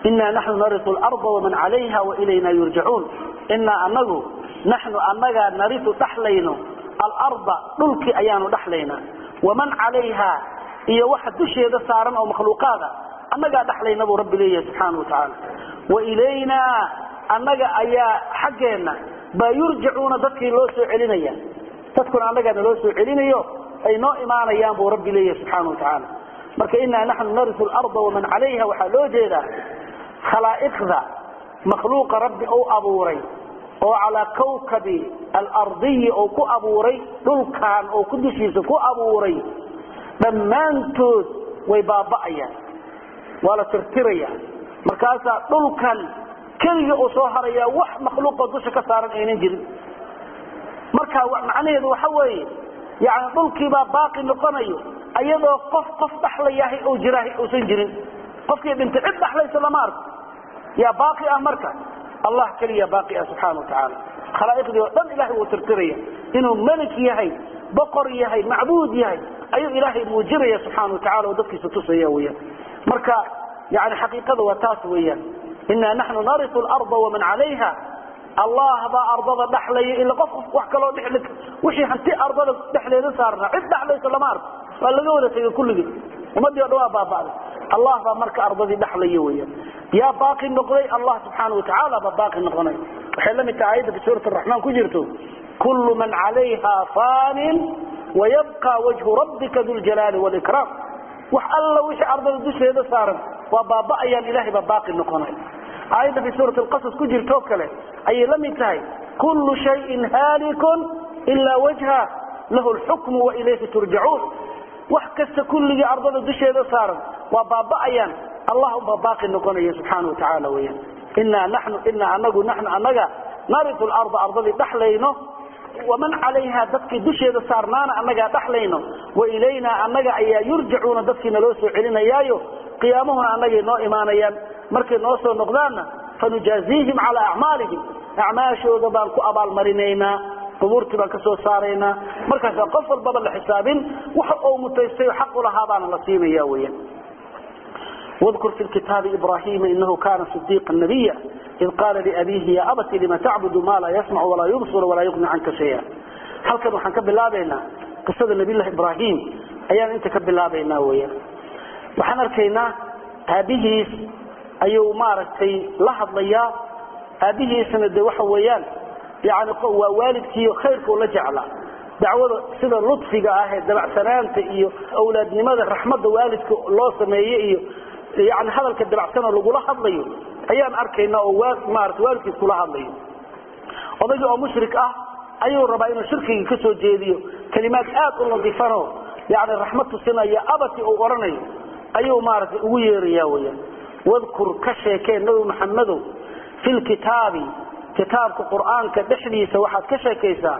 إنا نحن نرث الأرض ومن عليها وإلينا يرجعون إنا نحن أننا نرث تحلينا الأرض نلك أيان تحلينا ومن عليها إيا واحد دشي هذا صارا أو مخلوقات أننا تحلينا برب ليه سبحانه وتعالى وإلينا أننا أيا حقنا بيرجعون ذكي لوسو علينا تذكر أننا لوسو علينا أي نوع إيمان أيام برب ليه سبحانه وتعالى marka inna nahnu narithu al-ardha wa man 'alayha wa halojeda khalaiqda makhluuqa rabbi oo abuuray oo ala kawkabi al-ardi oo ku abuuray dhulkan oo ku dushiisa ku abuuray dhammaantood way baaba'ayaan wala tirtiraya markaas dhulkan kaliya oo soo haraya wax makhluuqa dusha ka saaran aynan jirin marka macnaheedu waxa weeye yaani dhulkii baa baaqi noqonayo ayadoo qof dhaxlayahay oo jiraahay oo san jirin qofkii dhinta cid dhaxlaysa lama arko ya baaqi marka Allah kaliya baaqi subhanahu wa ta'ala khalaiqdi oo dhan ilaahi uu tirtiraya inuu malik yahay boqor yahay macbuud yahay ayu ilaahi muujiraya subhanahu wa ta'ala oo dadkiisa tusaya weeyaan marka yaani xaqiiqadu waa taas weeyaan inna nahnu narithu al-ardha wa man 'alayha الله با ارضه دخلي الا قف wax kale oo dhixlid wixii hanti ardada dhexleeda saarna cid dhaxlayso lama arko waa laga wada tagay kulligii umadii dhawaa baabaa Allah ba marka ardadii dhaxlay weeyaan ya baaqi noqday Allah subhanahu wa ta'ala ba baaqi noqonay waxay la mid tahay ayada suurta ar-rahman ku jirto kullu man 'alayha fanin wa yabqa wajhu rabbika dhul jalali wal ikram wax alla wixii ardada dusheeda saaran waa baaba'ayaan ilaahi ba baaqi noqonay ayada fi suurat al-qasas ku jirto kale ay la mid tahay kullu shay'in halikun illa wajha lahu al-hukm wa ilayhi turja'un wax kasta kulliga ardada dusheeda saaran waa baaba'ayaan Allah ba baaqi noqonaya subhanahu wa ta'ala weeyaan inna anaga narithu al-ardha ardadi dhaxlayno ومن عليها دكي دشيده سارنانا انغا دخلينو وإلينا انغا ايا يرجعون دكينا لو سو علينيايو قيامهنا انغا نو ايمانيان markay noo soo noqdaana fanujaazihim ala a'malihim a'maashooda baan ku abaal marinayna quburti baan ka soo saarayna markaas qof walba la xisaabin waxa uu mutaystay xaq u lahaa baan la siinaya weeyaan واذكر في الكتاب إبراهيم إنه كان صديقا نبيا إذ قال لأبيه يا أبت لما تعبد ما لا يسمع ولا يبصر ولا يغني عنك شيئا هل كانوا حنكب الله بينا قصة النبي الله إبراهيم أيام أنت كب الله بينا ويا وحنركينا هذه أيو ماركتي لحظ ليا هذه سند وحويان يعني قوة والدك خيرك ولا جعله دعوة سيدة لطفك دبع سنانتي أولاد لماذا رحمة والدك الله سميه يعني هذا الكدبع سنة لقول لحظ ليه أيام أركينا مارت والدك كل لحظ ليه وضجوا مشرك أيو الربعين الشركي كسو جيديو كلمات الله ضيفانه يعني رحمة السنة يا أبتي أو أرني أيو مارت ويريا ويا واذكر كشيكين نبي محمد في الكتاب كتاب القرآن كدحديث واحد كشيكيسا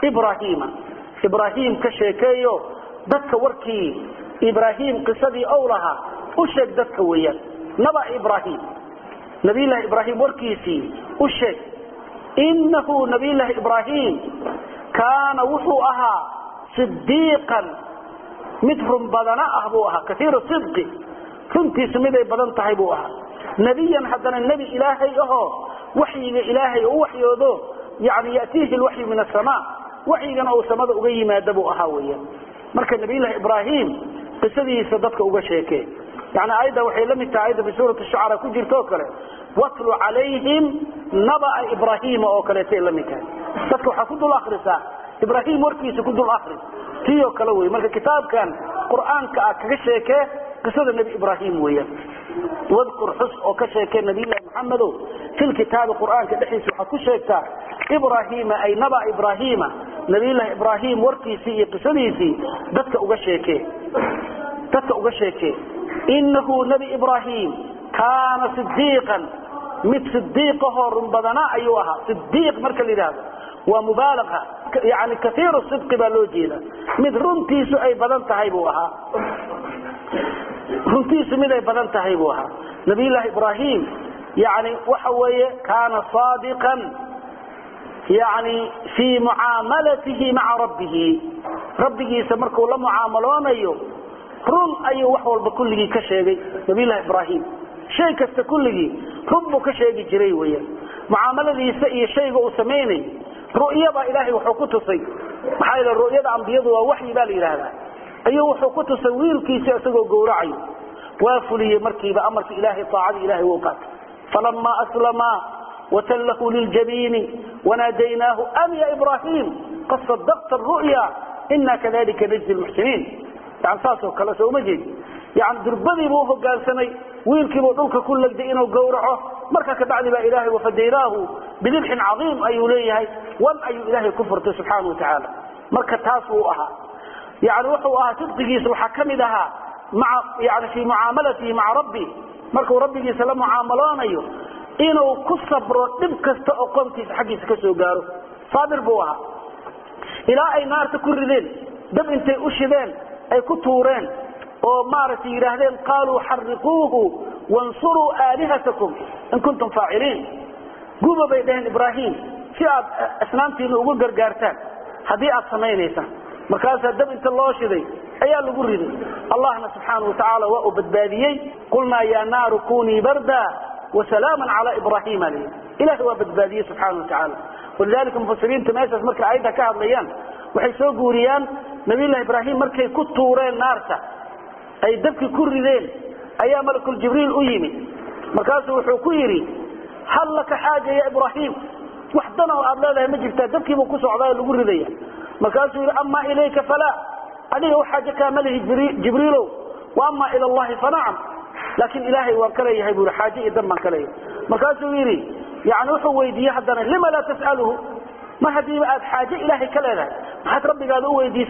إبراهيم كشيكيو دك وركي إبراهيم قصدي أولها أشك دك ويا نبأ إبراهيم نبي الله إبراهيم وركيسي أشك إنه نبي الله إبراهيم كان وحوها صديقا متهم بدنا أهبوها كثير الصدق runtii simiday badan tahay buu ahaa nabiyan hadana nabi ilaahay waxyiga ilaahay oo waxyoodo yaani yaatihi alwahyi min as-samaa waxyigan oo samada uga yimaado buu ahaa weeyaan marka nabi ilaahay ibraahim qisadiisa dadka uga sheekay yaani ayda waxay la mid tahay ayda bi suurat ash-shu'ara ku jirto kale watlu alayhim naba'a ibraahim oo kale tay la mid tahay dadka waxa ku dul akhrisaa ibraahim warkiisa ku dul akhris tiyo kale weey marka kitaabkan quraanka kaga sheekay قصة النبي إبراهيم وياه واذكر حس أو كشيك النبي الله محمد في الكتاب القرآن كدحيس وحكو شيكتا إبراهيم أي نبأ إبراهيم نبي الله إبراهيم وركيسي قصديسي دتك أغشيكي إنه نبي إبراهيم كان صديقا مثل صديقه رنبضنا أيها صديق مركز لذلك ومبالغة يعني كثير الصدق بالوجينا مثل رنتيسو أي بدن تهيبوها runtii simiday badan tahay buu ahaa nabi ilaahi ibraahim yaani waxa weeye kana sadiqan yaani fi muamalatihi ma'a rabbih rabbigiisa markuu la muaamaloonayo run ayuu wax walba kulligii ka sheegay nabi ilaahi ibraahim shay kasta kulligii rubbu ka sheegi jiray weeyaan muaamaladiisa iyo shayga uu sameeyay ru'yada ilaahay wuxuu ku tusay maxay la ru'yada ambiyadu waa waxyi baa la yiraahdaa ayuu wuxuu ku tusay wiilkiisa isagoo gowracay waa fuliyay markiiba amarka ilaahay taacada ilaahay uu qaatay falamma aslama وتله للجبين وناديناه أن يا إبراهيم قد صدقت الرؤيا إنا كذلك نجزي المحسنين يعني ساسو كلا سو مجد يعني دربدي بوه قال سني ويلكي بوضوك كل الدين وقورعه مركا كبعد ما إلهي وفديناه بذبح عظيم أي ليه وان أي إلهي كفرته سبحانه وتعالى مركا تاسوها يعني وحوها تدقيس وحكمدها مع يعني في معاملته مع ربي مركا ربي سلام معاملانيه inuu ku sabro dib kasta oo qomtiisa xaqiisa ka soo gaaro sabir buu ahaa ilaa ay naarta ku rideen dab intay u shideen ay ku tuureen oo maartay yiraahdeen qaalu harriquuhu wansuru alihatakum in kuntum faa'iliin guba bay dhayn ibraahim si aad asnaamtiina ugu gargaartaan hadii aad sameeynaysan markaas dab inta loo shiday ayaa lagu riday allahna subhanahu wa ta'ala wa badbaadiyay qulna ya naaru kuni barda وسلاما على إبراهيم عليه إله هو بدبادية سبحانه وتعالى ولذلك المفسرين تماسس مركا عيدا كهب ليان وحيسو قوريان نبي الله إبراهيم مركا يكتورين نارتا أي دبك كردين أيام ملك الجبريل أيمي مركاسه وحكويري هل لك حاجة يا إبراهيم وحدنا وأبلادها مجبتا دبك مكسو عضايا لقردين مركاسه أما إليك فلا عليه حاجة كامله جبريل وأما إلى الله فنعم لكن إلهي وكليه يقول حاجة دم كليه مركزه يري يعني وحو ويديه حدنا لما لا تسأله ما هدي حاجة إلهي كليه ما حد ربي قال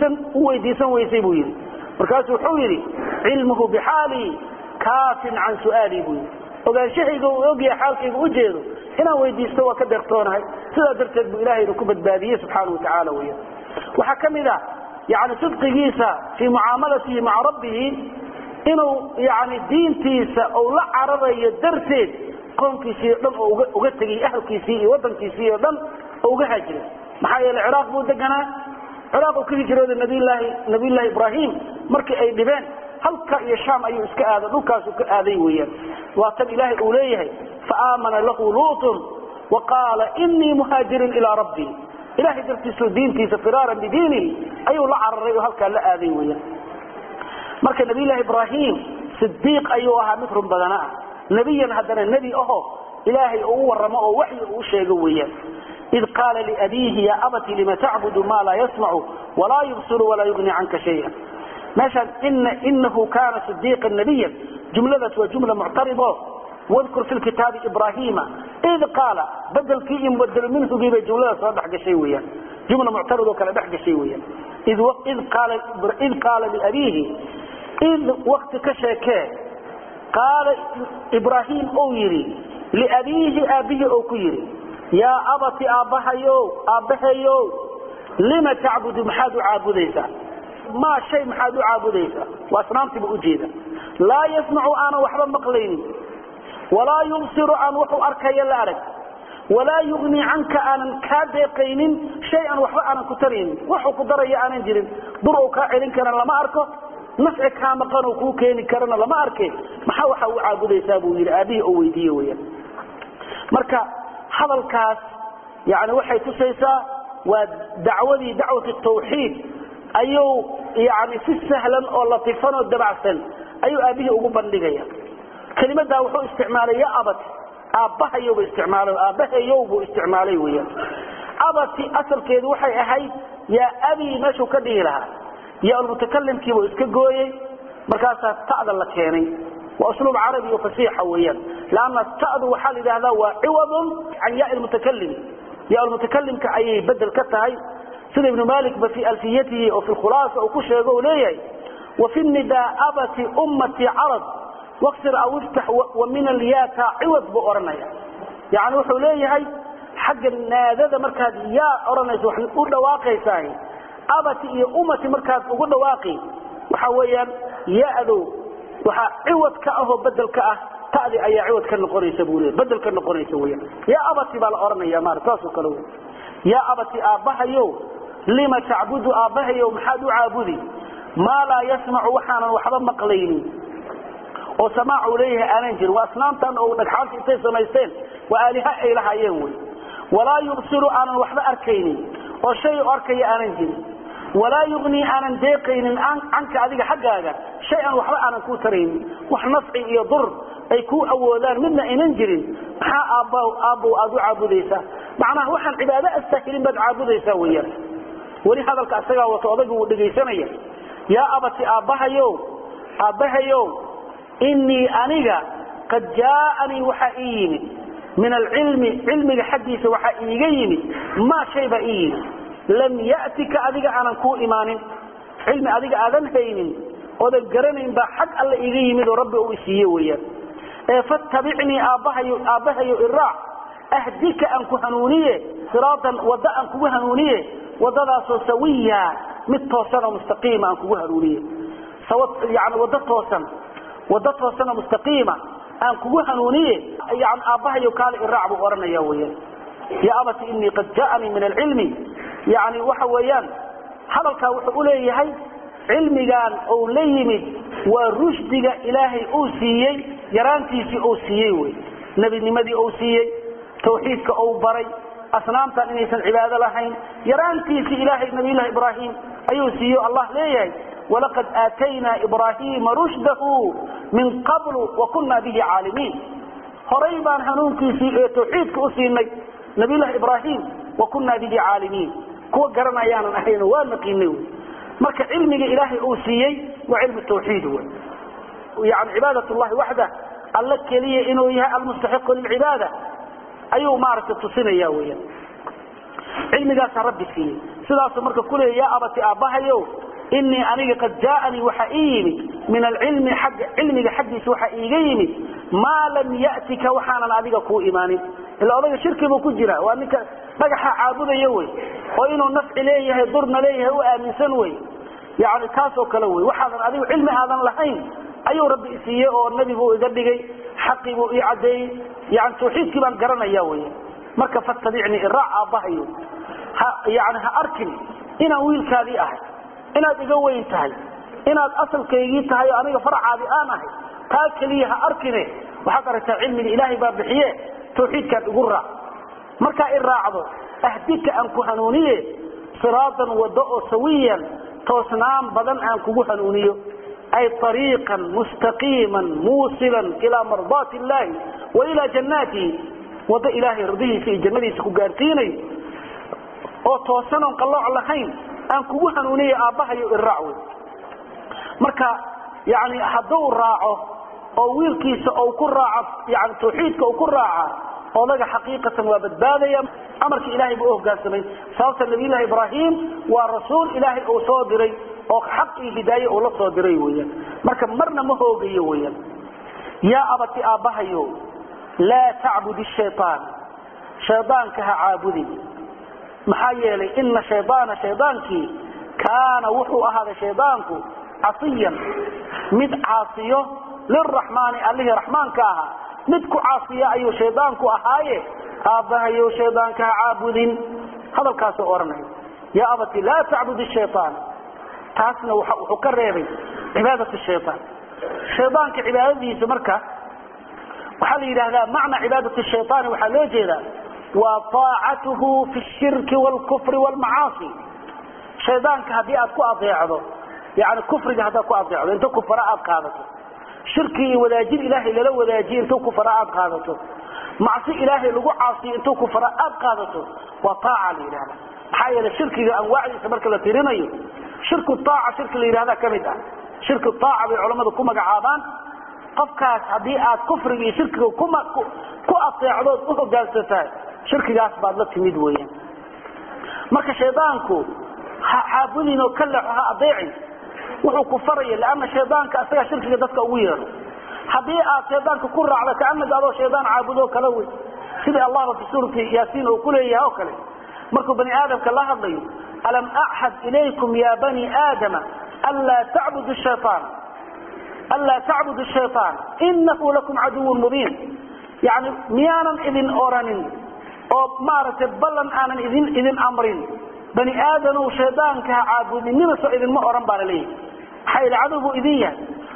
ويديسن ويسيبه يري مركزه وحو يري علمه بحالي كاف عن سؤالي بوي وقال شيء يقول حالك وجهه هنا ويديسن وكدرتونها سيدا درتد بإلهي ركوبة بادية سبحانه وتعالى وياه وحكم ذا يعني صدق جيسى في معاملته مع ربه inuu yaani diintiisa oo la cararayo darteed qoonkiisa dhan oo uga tagay ahlkiisa iyo wadankiisa dhan oo uga haajiray maxaa yeelay Ciraaq buu deganaa Ciraaq oo ka hijrooday nabi Allah Ibrahim markii ay dhibeen halka iyo Shaam ayuu iska aaday dhulkaas uu ka aaday weeyaan waa tan Ilaahay uu leeyahay faamana lahu lut wa qala inni muhajirin ila rabbi Ilaahay dartiisa diintiisa firaaran bidiini ayuu la cararay halka la aaday weeyaan marka nabi Allah Ibrahim siddiq ayuu ahaa mid run badana nabiyan hadana nabi ilaahay oo waramo oo wahyi uu sheego weeyaan id qala li abihi ya abati lima ta'budu ma la yasma'u wa la yubsiru wa la yughni 'anka shay'an mashan innahu kana siddiqan nabiyyan jumlatu wa jumla mu'tarida واذكر في الكتاب إبراهيم إذ قال بدل كي يبدل منه جيب جملة صدق شيويا جملة معترضة وكلا دحق شيويا إذ قال لأبيه إذ وقت كشكا قال إبراهيم أويري لأبيه أبيه أوكيري يا أبتي أبهيو لما تعبد محاد عابديسا ما شيء محاد عابديسا وأصنامتي بأجيدا لا يسمع أنا وحبا مقليني ولا يبصر عن وحو أركي الأرك ولا يغني عنك أن كادقين شيئا وحو أنا كترين وحو قدري أنا جرين ضروا كاعلين كان لما أركه نفعك كامقان وكوكين كان لما أركه محاوحة وعابد يسابه إلى أبيه أو ويديه ويا مركا هذا الكاس يعني وحي تسيسا ودعوة دعوة التوحيد أيو يعني في السهلا أو لطيفان والدبعسن أيو أبيه أقوبا لغاية كلمة ده وحو استعمالي يا أبت أبهيو باستعمالي ويا أبتي أصل كيد وحي أحي يا أبي ماشو كده لها يا المتكلم كيبو اسكجوي مركاسة تعدل لك يعني وأسلوب عربي وفصيح ويا لأن التعد وحال هذا هو عوض عن ياء المتكلم يا المتكلم كأي بدل كتهي سيد ابن مالك في ألفيته أو في الخلاصة أو كش يقول ليه وفي النداء أبتي أمتي عرض واكسر أو افتح ومن الياء عوض بأورنيا يعني وحو ليه حق النادى مركز يا أورنيا وحن نقول واقعي ساهي أبتي أمتي مركز أقول واقعي وحويا يا أذو وحا عوض كأهو بدل كأه تأذي أي عوض كان قريسة بولي بدل كان قريسة ويا يا أبتي بالأورنيا مارتاسو كلو يا أبتي آبهيو لما تعبد آبهيو محادو عابدي ما لا يسمع وحانا وحبا مقليني oo samaacu leeyahay aanan jirin waa asnaamtan oo dhagxaanta intay samaysteen waa aaliha ay lahaayeen wey walaa yubsiru aanan waxba arkaynin oo shay u arkaya aanan jirin walaa yugni aanan deeqaynin canka adiga xaggaaga shay aan waxba aanan kuu taraynin wax nafci iyo dur ay kuu awoodaan midna aynan jirin maxaa aabbow aad u caabudaysaa macnaha waxaan cibaado astahilin baad caabudaysaa weeyaan weli hadalka asagaa wato odaga wuu dhegaysanaya yaa abati aabbahayow innii aniga qad jaa'anii waxaa ii yimid min alcilmi cilmiga xaggiisa waxaa iiga yimid maa shay baa ii yimid lam ya'tika adiga aanan kuu imaanin cilmi adiga aadan haynin oodan garanayn baa xag alle iiga yimid oo rabbi uu isiiye weeyaan ee fattabicnii aabbahayo iraac ahdika aan ku hanuuniye siraatan wadda aan kugu hanuuniye waddadaasoo sawiya mid toosan oo mustaqiima aan kugu hanuuniye yani wadda toosan oo mustaqiima aan kugu hanuuniye yani aabbahayo kaale iraac buu oranaya weeyaan ya abati innii qad jaa'anii min alcilmi yani waxa weeyaan hadalkaa wuxuu u leeyahay cilmigan uu la yimid waa rushdiga ilaahay uu siiyey yaraantiisii uu siiyey wey nebinimadii uu siiyey tawxiidka uu baray asnaamtan inaysan cibaado lahayn yaraantiisii ilaahay nabiyullahi ibraahim ayuu siiyo allah leeyahay walaqad aataynaa ibraahiima rushdahu min qablu wakunna bihi caalimiin horay baan hanuunkiisii ee tawxiidka u siinay nabiyullahi ibraahim wakunna bihi caalimiin kuwa garanayaanan ahayno waa naqiinay wey marka cilmiga ilaahay uu siiyey waa cilmi tawxiid wey yani cibaadat llahi waxdah alla keliya inuu yahay almustaxiqu lilcibaada ayuu maaragtay tusinaya weeyaan cilmigaasa rabbi siiyey sidaasuu marka ku leeya yaa abati aabbahayow innii aniga qad jaa'anii waxaa ii yimid min alcilmi cilmiga xaggiisa waxaa iiga yimid maa lam ya'tika waxaanan adiga kuu imaanin ilaa odaga shirki buu ku jira waa ninka dhagaxa caabudaya wey oo inuu nafci leeyahay durna leeyahay u aaminsan wey yani taasoo kale wey waxaadan adigu cilmi aadan lahayn ayuu rabbi isiiyey oo nebi buu iga dhigay xaqii buu ii caddeeyey yani tawxiidkii baan garanaya wey marka fattabicnii iraac aabbahayo yani ha arkin inaan wiilkaadii ahay inaad iga weyn tahay inaad asalkaygii tahay oo aniga farcaadii aan ahay taa keliya ha arkine waxaad aragtaa cilmiga ilaahay baa bixiye tawxiidkaan igu raac markaa i raacdo ahdika aan ku hanuuniye siraatan waddo oo sawiyan toosnaan badan aan kugu hanuuniyo ay ariiqan mustaqiiman muusilan ilaa mardaati illaahi wa ilaa jannaatihi waddo ilaahay radihiisa iyo jannadiisa ku gaarsiinayo oo toosanoon qallooc lahayn aan kugu hanuuniye aabbahayo iraac wey marka yani hadduu raaco oo wiilkiisa uu ku raaco yani tawxiidka uu ku raaca odaga xaqiiqatan waa badbaadaya amarka ilaahay buu u hoggaansamay sababta nabiyullahi ibraahim waa rasuul ilaahay uu soo diray oo xaq iyo hidaaye uu la soo diray weeyaan marka marna ma hoogayo weeyaan yaa abati aabbahayo laa tacbud ishaytaan shaydaanka ha caabudin maxaa yeelay ina shaydaana shaydaankii kaana wuxuu ahaaday shaydaanku casiyan mid caasiyo liraxmaani allihii raxmaanka ahaa mid ku caasiya ayuu shaydaanku ahaaye aabbahayow shaydaanka ha caabudin hadalkaasuu odhanaya yaa abati laa tacbud ishaytaan taasna wuxuu ka reebay cibaadat shaytaan shaydaanka cibaadadiisa marka waxaa la yidhaahdaa macna cibaadat shaytaani waxaa loo jeedaa waa aacatuhu fi shirki wlkufri wlmacaasi shaydaanka haddii aad ku adeecdo yani kufriga haddaad ku adeecdo inta kufara aad qaadato shirki iyo wadaajin ilaahay lala wadaajiye intuu kufara aad qaadato macsi ilaahay lagu caasiyo intuu kufara aad qaadato waa aaca la yidhahda maxaa yeele shirkiga anwaacdiisa marka la tirinayo shirku aaca shirki la yidhahda ka mid ah shirki aaca bay culammadu ku magacaabaan qofkaas haddii aad kufriga iyo shirkiga ku adeecdood u hogaansantahay shirkigaas baad la timid weeyaan marka shaydaanku ha caabudin oo ka leexo ha adeecin wuxuu ku faraya lanna shaydaanka asagaa shirkiga dadka ugu yeero haddii aad shaydaanka ku raacdo kaanaga adoo shaydaan caabudoo kale wey sidai allahba fi suurati yaasiin uu ku leeyahay oo kale markuu bani aadamka la hadlayo alam axad ilaykum ya bani aadama anlaa tacbudu shayطaan inahu lakum caduwun mubiin yani miyaanan idin oranin oo maaragtay ballan aanan idin amrin bani aadanow shaydaanka ha caabudinina soo idinma oran baa laleeyahay maxaa yidhi cadow buu idin yahay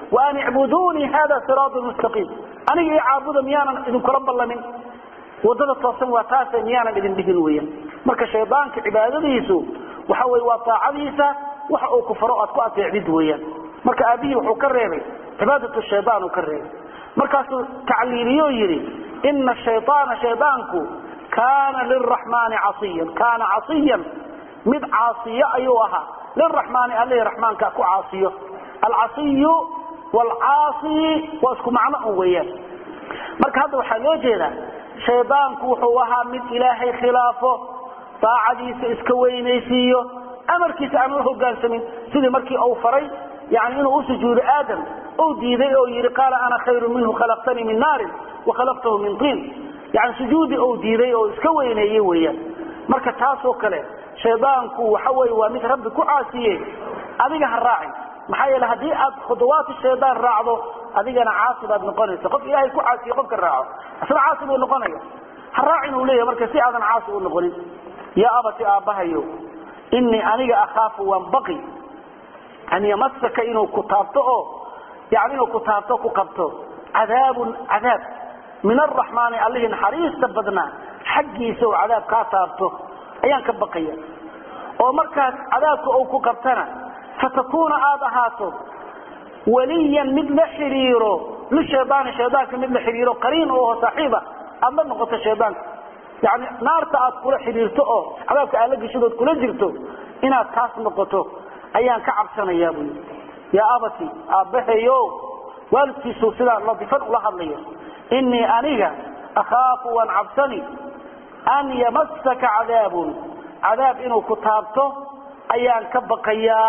وأن اعبدوني هذا صراط مستقيم أنا عابد ميانا إذن كرب الله من وضد التصم وتاسا ميانا إذن بهنويا مركا شيطانك عبادة يسو وحوي وطاعة يسا وحقو كفراءات كوات يعبد ويا مركا أبيه وحكرره عبادة الشيطان وكرره مركا تعليليو يري إن الشيطان شيطانك كان للرحمن عصيا كان عصيا مد عاصية أيها للرحمن عليه الرحمن كأكو عاصية العصي والعاصي واسكو معنى أويا مركا هذا وحلو جيدا شيطانك وحوها من إلهي خلافه طاعديس اسكوينيسيو أمركيس أنه قال سمين سيدي مركي أو فري يعني إنه أسجود آدم أو ديدي أو يري قال أنا خير منه خلقتني من نار وخلقته من طين يعني سجودي أو ديدي أو اسكويني ويا مركا تاسو كله شيطانك وحوي ومثل ربك عاسيه أذيك هالراعي محايا لهدي خطوات الشيطان راعده أذيك أنا عاصب أبن قنيس قف إلهي كو عاسيه قفك الراعه أصلا عاصب أبن قنيس هالراعي نوليه مركا سيئة عاصب أبن قنيس يا أبتي آبهيو إني أنيق أخاف وانبقي أن يمسك إنه كتابته يعني إنه كتابته كقبته عذاب من الرحمن عليه حريص تبدنا حقي سوى عذاب كتابته أيان كبقية ومركز عذابك أو كقبتنا فتكون آبهاته وليا مثل حريره للشيطان شيطانك مثل حريره قرين وهو صاحبه أما نقطة الشيطان يعني نار تأت كل حريرته عذابك ألاقي شدود كل جرته إنا تاس نقطه أيان كعب سنة يا أبي يا أبتي أبهيو والدتي سوسلا لطيفا لها اللي إني أنيها أخاف وانعبسني أن يمسك عذاب إنه كتابته أيان كبقيا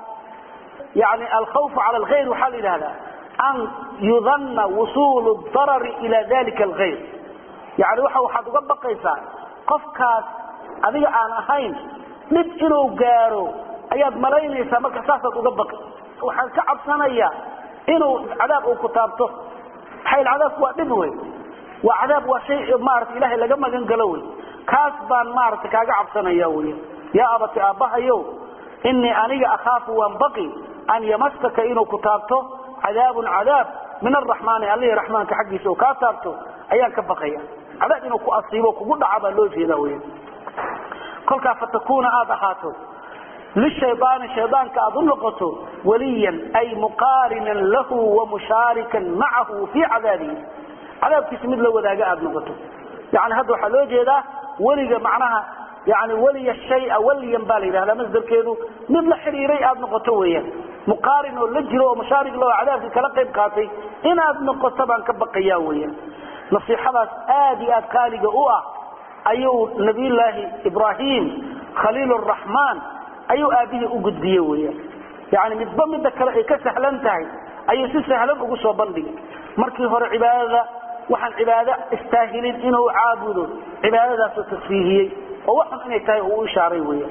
يعني الخوف على الغير وحل هذا أن يظن وصول الضرر إلى ذلك الغير يعني waxaad uga baqaysaa qofkaas adiga aan ahayn mid inuu gaaro ayaad malaynaysaa marka saasaad uga baqay waxaan ka cabsanayaa inuu cadaab uu ku taabto hayl cadaab waa dhib weey waa cadaab waa shay maarta ilaahay laga magan galo weey kaas baan maarta kaaga cabsanaya weey ya abati abahayo inni aniga akhaafu wa baqi an yamassaka inuu ku taabto cadaab min arrahman alladhi rahmanka xaqiisa oo ka taabto ayaan ka baqaya عذاب إنه كأصيبه كقول عبا لوج هذا وين كل فتكون آبهاته للشيطان الشيطان كأظن قصه وليا أي مقارنا له ومشاركا معه في عذابه عذاب كسم الله وذا جاء نقطه يعني هذا حلوج هذا ولي معناها يعني ولي الشيء وليا بالي هذا مصدر كذا مثل حريري أب نقطه ويا مقارن للجر ومشارك له عذاب كلقب قاطي إن أب نقطه طبعا كبقيا ويا نصيحة آدي أبكالي قوة أيو نبي الله إبراهيم خليل الرحمن أيو آبيه أقد ديوية يعني متضم الذكر كسهلان تاعي أيو سهلان أقص وبندي مركي هور عبادة وحن عبادة استاهلين إنه عابدون عبادة تسفيهية ووحن إنه تاعي هو إشاريوية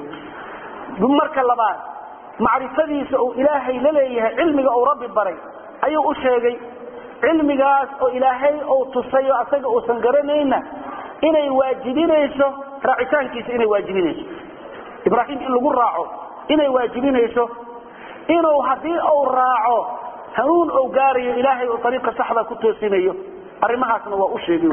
بمركي اللبان معرفة سأو إلهي لليه علمي أو ربي بري أيو أشيغي علميgaas oo ilaahay oo tusayo asaga oo san garanayna inay waajibinayso raacitaankiisa inay waajibinayso ibraahim in lagu raaco inay waajibinayso inuu hadii uu raaco hanuun oo gaarayo ilaahay oo tariiqa saxda ku toosinayo arimahaasna waa u sheegay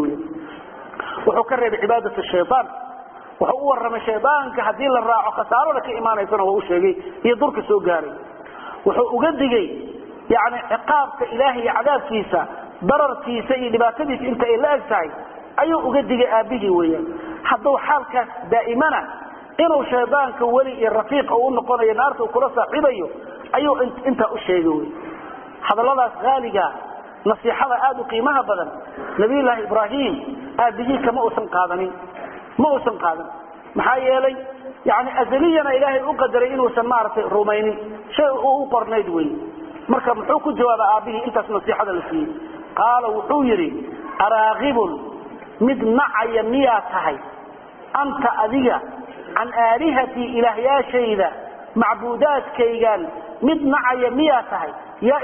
wuxuu ka reebay cibaadada shaytaan wuxuu u waramay shaytaanka hadii la raaco khasaaro ka iimaanaysana waa u sheegay iyo durka soo gaaray wuxuu uga digay يعني عقابك إلهي عذاب كيسا ضرر كيسا لباتديس انت إلا أجتاي أيو أقدق آبه ويا حضو حالك دائما إنه شيطانك ولي الرفيق أو أنه قونا ينارته وكرسا عبايو أيو انت أشيدوي هذا الله غالقا نصيحة آدو قيمها بدن نبي الله إبراهيم آبه كما أسن قادمين ما أسن قادم محايا لي يعني أزليا إلهي أقدر إنه سمارة روميني شيء أقرنيد وي marka muxuu ku jawaabay aabihi intaas nasiixada la siiyay qaal wuxuu yiri araaqib mid nacaya miya tahay anta adiga an aalihati ilaahiyashayda macbuudaadkaygan mid nacaya miya tahay ya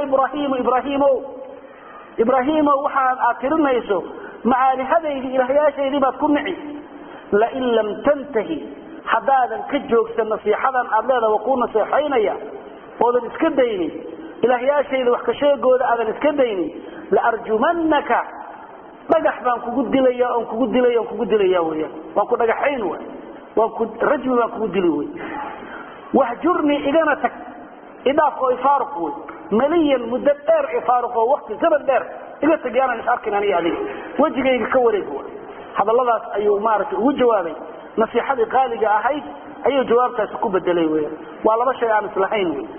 ibraahim waxaad aakirinayso maalihadaydi ilaahiyashaydi baad ku nici la in lam tantahi hadaadan ka joogsan nasiixadan aad leedahay ku nasiixaynaya oo iska dayni إلهي شيء وحك شيء جود أذن إسكديني لأرجمنك dhagax baan kugu dilaya oo kugu dilaya weeyaan waan ku dhagaxayn way waan ku rajmi baan kugu dili way wahjurni igana tag idaaf oo ifaaruq way maliyan mudaddar ifaaruq oo waqti zaman dheer iga tagayaan isarkin ani adiga wajigayga ka wareeg way hadalladaas ayuu maartay ugu jawaabay nasiixadii qaaliga ahayd ayuu jawaabtaas ku bedelay weeyaan waa laba shay aan islahayn way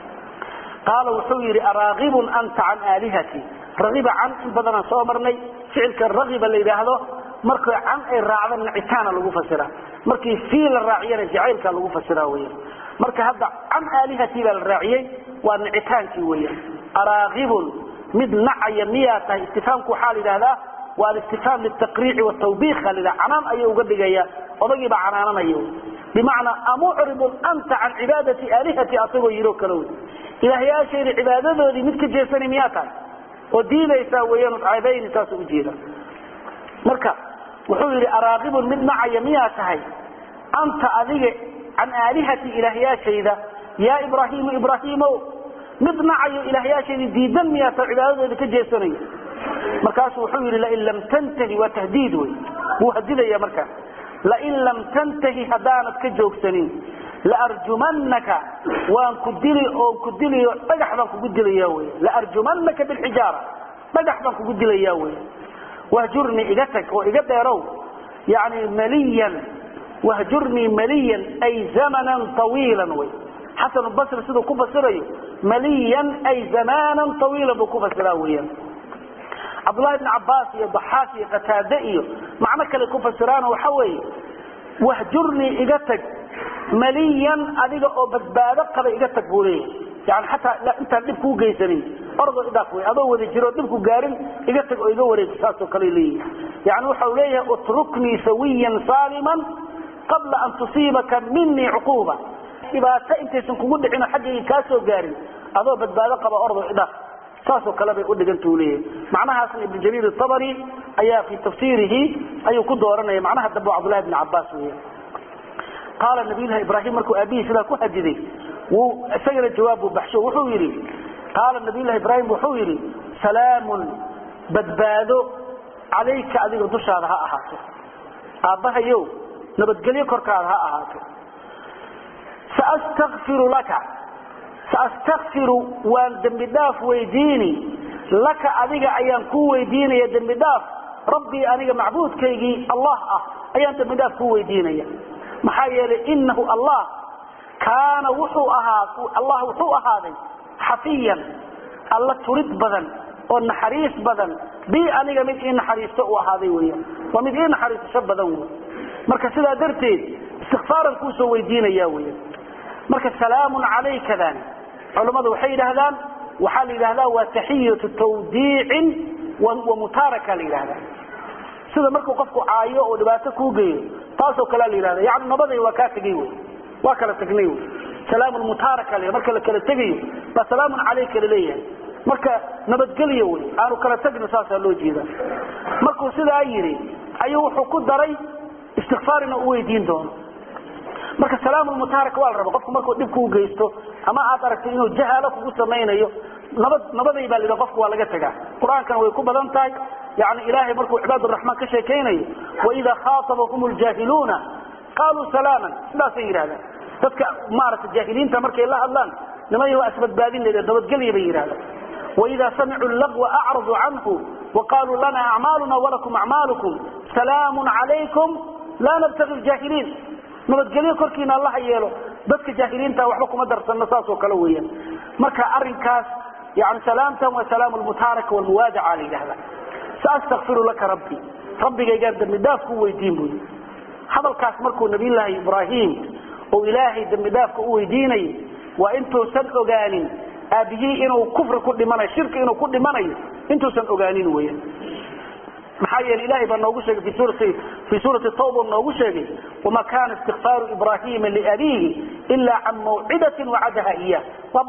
qaala wuxuu yiri araaqibun anta an alihati رغب عن بدنا صومرني فعلك الرغب اللي يراهدو markay can ay raacdan nacitaana lagu fasira markii fiil raaciyana jaceelka lagu fasira weeyaan marka hadda can alihati la raaciyay waa nacitaankii weeyaan araaqibun mid nacaya miyata istifhaamku xaal ilaahda waa istifhaam litaqriic wa tawbiikh lida canaan ay uga dhigaya odagiiba canaananayo bimaana amu'ribun anta an ibadati alihati asagoo yiro kale ilaahiyaasheena cibaadadoodii mid ka jeesanay miyata ودينيسا ويان عيبين تاسو جيدا marka wuxuu yiri araaqibun mid macaya miya tahay anta adiga an alihati ilahiyashayda ya ibrahimo mid macayo ilahiyashayda diidan miya ta cibaadada ka jeesanay markaas wuxuu yiri la illam tantahi wa tahdid wa hadidaya marka la illam tantahi hadanat ka joogsanin la arjumannaka waan ku dili dhagax baan kugu dilaya way la arjumannaka bil hijara dhagax baan kugu dilaya way wahjurni igatak oo iga dheerow yaani maliyan wahjurni maliyan ay zamanan tawilan way hasan basri sidoo ku basirayo maliyan ay zamanan tawilan ku basira way Abdullah ibn Abbas iyo Dhahhak iyo Qatada iyo macna kale ku fasiraan waxa way wahjurni igatak مليا أديك أو بدبادة قبل إجا تقولي يعني حتى لا أنت دبكو جيسني أرض إداكوي أضو ذي جرو دبكو جارن إجا تقول إجا ورد ساسو قليلي يعني وحوليه اتركني سويا سالما قبل أن تصيبك مني عقوبة إذا أنت سنكون عنا حاجة كاسو جارن أضو بدبادة قبل أرض إداك ساسو كلامي يقول لك أنتوا ليه معناها حسن ابن جرير الطبري أي في تفسيره أي قدورنا معناها دبوا عبد الله بن عباس ويه قال النبي الله إبراهيم مركو أبيه سلا كهددي وسجل الجواب بحشو وحويري قال النبي الله إبراهيم وحويري سلام بدبادو عليك أذيك دش هذا أحاته أبها يو نبتقلي كرك هذا أحاته سأستغفر والدمداف ويديني لك أذيك أيام كو ويديني يا دمداف ربي أنيك معبود كيجي الله أيام دمداف كو ويديني محايل إنه الله كان الله وحو أهادي حفيا الله تريد بدن والنحريس بدن بي أنيق من إن حريس تقوى هذه ويا ومن إن حريس شب بدن مركز سيدا درتي استغفارا كوسو ويدين ياويا مركز سلام عليك ذان علماء وحيد هذان وحال إلى وتحية توديع ومتاركة لهذا سيدا مركو قفكو عايو ودباتكو قيل تاسو كلا ليراده يعني نبدي وكاتغي وكلا تغنيو سلام المتاركه لي marka la kala tagayo ba salaam alayka leeyahay marka nabadgaliyo way aanu kala tagno saasa loo jeeda markuu sida yiri ayuu wuxuu ku daray istighfaarina u weydiin doono marka salaam almutaraka wal rabo qofku markuu dib ku geysto ama aad aragtay inuu jahaalo kugu sameeyo nabaday baa lida qofku waa laga tagaa quraankan way ku badan tahay يعني إلهي مركو عباد الرحمن كشيكيني وإذا خاطبهم الجاهلون قالوا سلاما لا سير هذا تذكى مارة الجاهلين تمركي الله اللان لما هو أثبت بادين لدوت قلي بير هذا وإذا سمعوا اللغو أعرضوا عنه وقالوا لنا أعمالنا ولكم أعمالكم سلام عليكم لا نبتغي الجاهلين نبت قلي كركينا الله يالو بس جاهلين تاوحبكم درس النصاص وكلويا مركا أرنكاس يعني سلامتهم وسلام المتارك والموادع عليه هذا سأستغفر لك ربي قال دمداف هو يديني هذا الكاس مركو نبي الله إبراهيم وإلهي دمداف هو يديني وإنتو سنقوا قانين أبيه إنه كفر كل مني شرك إنه كل مني إنتو سنقوا قانين ويا محايا الإلهي بأنه في سورة التوبة أنه وما كان استغفار إبراهيم لأبيه إلا عن موعدة وعدها إياه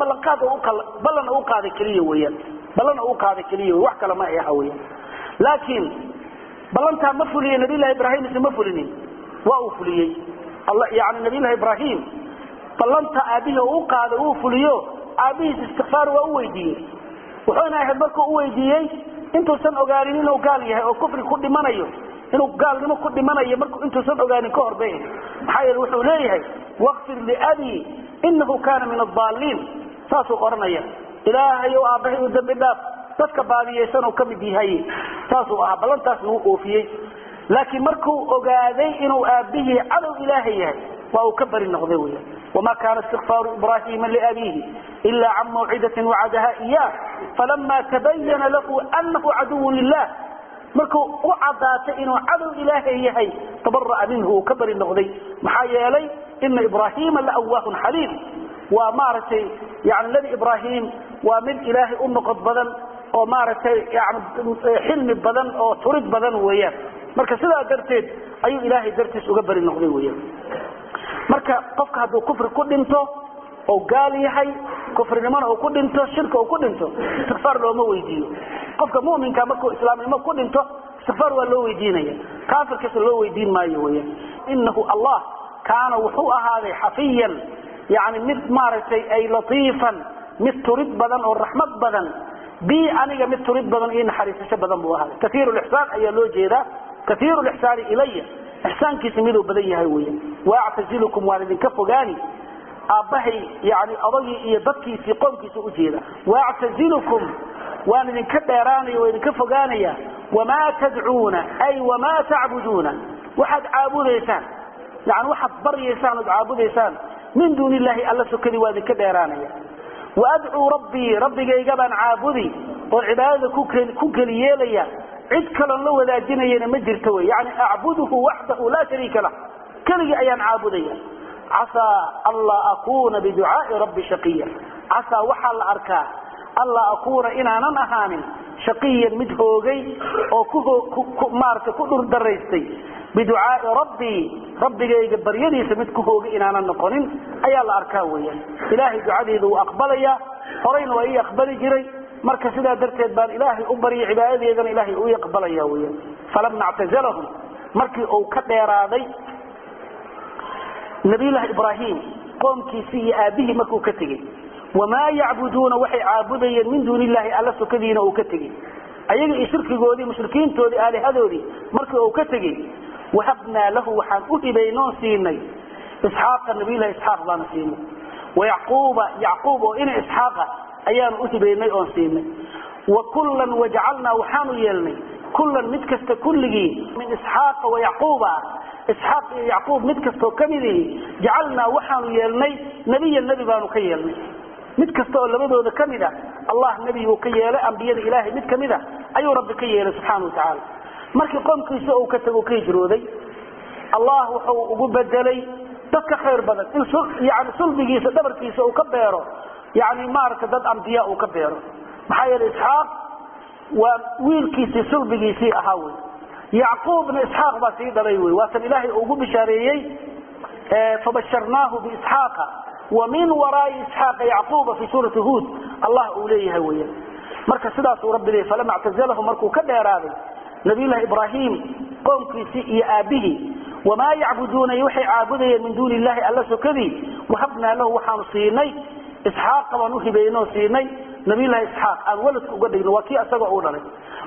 بلن أوقع ذكريه ويا بلن أوقع ذكريه وحكى لما إياه لكن بلنتها مفلية نبي الله إبراهيم اسم مفليني وأفليي الله يعني نبي الله إبراهيم بلنتها أبيه وقال وفليه aabihiis istighfar waa u weydiiyey wuxuuna ahayd markuu u weydiiyey intuusan ogaanin inuu gaal yahay oo kufri ku dhimanayo inuu gaalnimo ku dhimanayo markuu intuusan ogaanin ka horbay maxaa yeelay wuxuu leeyahay waqfir li abi innahu kana min ad-dallin saasu qoranaya ilaahay oo aabahay u dambi dhaaf dadka baadiyeysan oo kamid yahay saasu ah balantaas uu oofiyay laakiin markuu ogaaday inuu aabihi cadow ilaahay yahay waa uu ka bari noqday weeyaan وما كان استغفار إبراهيم لأبيه إلا عن موعدة وعدها إياه فلما تبين له أنه عدو لله مركو وعدات إنه عدو إلهي يهي تبرأ منه كبر النغذي محايا لي إن إبراهيم لأواه حليم ومارتي يعني الذي إبراهيم ومن إلهي قد بدن ومارتي يعني حلم بدن أو تريد بدن وياه مركا سلا درتين أي إلهي درتس وكبر النغذي وياه marka qofka haduu kufri ku dhinto oo gaal yahay kufrinimada uu ku dhinto shirka uu ku dhinto istighfar looma weydiiyo qofka muuminka markuu islaamnimo ku dhinto istighfar waa loo weydiinaya kaafirka loo weydiin maayo weeyaan innahu allah kaana wuxuu ahaaday xafiyan yani mid maartay ay latifan mid turid badan oo rahmad badan bi aniga mid turid badan in xariisasho badan buu ahaaday kathiirul ihsan ayaa loo jeedaa kathiirul ihsan ilayya إحسانك سميلو بديه ويا وأعتزلكم والدين كفجاني أبهي يعني أضيء يضكي في قومك سؤجيلا وأعتزلكم والدين كبيراني والدين كفجاني وما تدعون أي وما تعبدون واحد عابد إنسان يعني واحد بر إنسان عابد إنسان من دون الله ألا سكني والدين كبيراني وأدعو ربي جيجبا عابدي والعبادة كوكلي ليا عد كلا لو ذاجنينا ما جرتوي يعني أعبده وحده لا شريك له كلي أيان عابدية عسى الله أكون بدعاء رب شقيا عسى وحل أركاه الله أكون إنا ننهان شقيا مدهوغي أو مارك كدر دريستي بدعاء ربي يقبر يدي سمد كهوغي إنا ننقنين أي الله أركاويا إلهي دعادي ذو أقبليا فرين وإي أقبلي جري marka sida darteed baan ilaahay u bari cibaadadeedan ilaahay uu yaqbalaya weeyaan falamma i'tazalahum markii uu ka dheeraaday nabiga ibraahim qoomkiisii iyo aabihi markuu ka tagay wama ya'buduna waxay caabudayeen min duunillahi alla sukadiina uu ka tagay ayaga shirkigoodii mushrikiintoodii aalahadoodii markii uu ka tagay wahabna lahu waxaan u hibaynoon siinay isxaaq nabiga isxaaq baan siinay ويعقوب وإن إسحاق أيام أتبيني أنسيني وكلا وجعلنا وحانو يلني كلا متكست كله من إسحاق ويعقوب إسحاق يعقوب متكست كمله جعلنا وحانو يلني النبي بانو كيلني متكست ولا بدو ذا كمله الله نبي وكيله أنبياء إلهي متكمله أي رب كيله سبحانه وتعالى مركي قوم كيسو كتبوا كيجرودي الله وحو بدلي dadka khayr badan in yani sulbigiisa dabarkiisa uu ka beero yani maarka dad anbiya uu ka beero maxaa yeelay isxaaq waa wiilkiisa sulbigiisii ahaa way yaqoobna isxaaq baa sii dhalay way waa tan ilaahay ugu bishaareeyay fabasharnaahu bi isxaaqa wa min waraa'i isxaaqa yaqooba fi suurati hud allah uu leeyahay way marka sidaas uu rabbi leeyahay falama i'tazalahu markuu ka dheeraaday nabiga ibraahim qoomkiisii iyo aabihi وما يعبدون يوحي عابدين من دون الله ألا سكذي وهبنا له وحان صيني إسحاق ونوحي بينه صيني نبي الله إسحاق الولد قدين وكي أسبعون له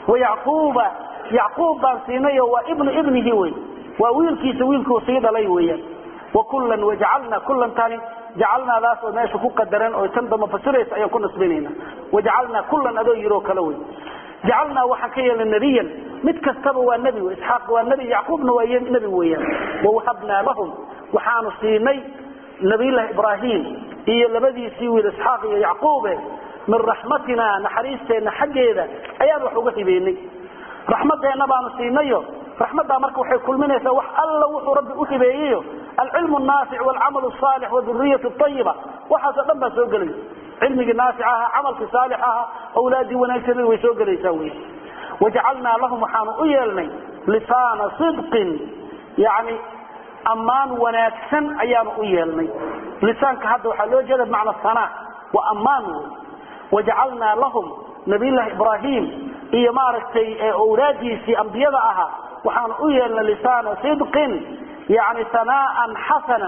يعقوب بان صيني وابن ابنه وي وويلكي سويلكي وصيد لي وي وكلا وجعلنا كلا تاني جعلنا ذات وناشي فوق الدران أو يتنضم مفسريس أيام كنا سبينينا وجعلنا كلا أدو يروك لوي جعلنا وحكيا للنبي متكسبوا والنبي وإسحاق والنبي يعقوب نبي وياه ووهبنا لهم وحان الصيني نبي الله إبراهيم هي الذي سيوي الإسحاق يعقوب من رحمتنا نحريستنا حقيدا أيام وحوقتي بيني رحمتنا نبان الصيني رحمتنا مركو حي كل منه سوح الله وحو ربي أكبيه العلم النافع والعمل الصالح والذرية الطيبة وحسب لما سوق لي علمك نافعها عملك صالحها أولادي ونكسر ويسوق لي يسوي وجعلنا لهم حانو أيالني لسان صدق يعني أمان ونكسن أيام أيالني لسان كهذا وحلو جلب معنى الصناع وأمان وجعلنا لهم نبي الله إبراهيم إيه مارستي أولادي في أنبياءها وحانو أيالنا لسان صدق يعني ثناء حسنا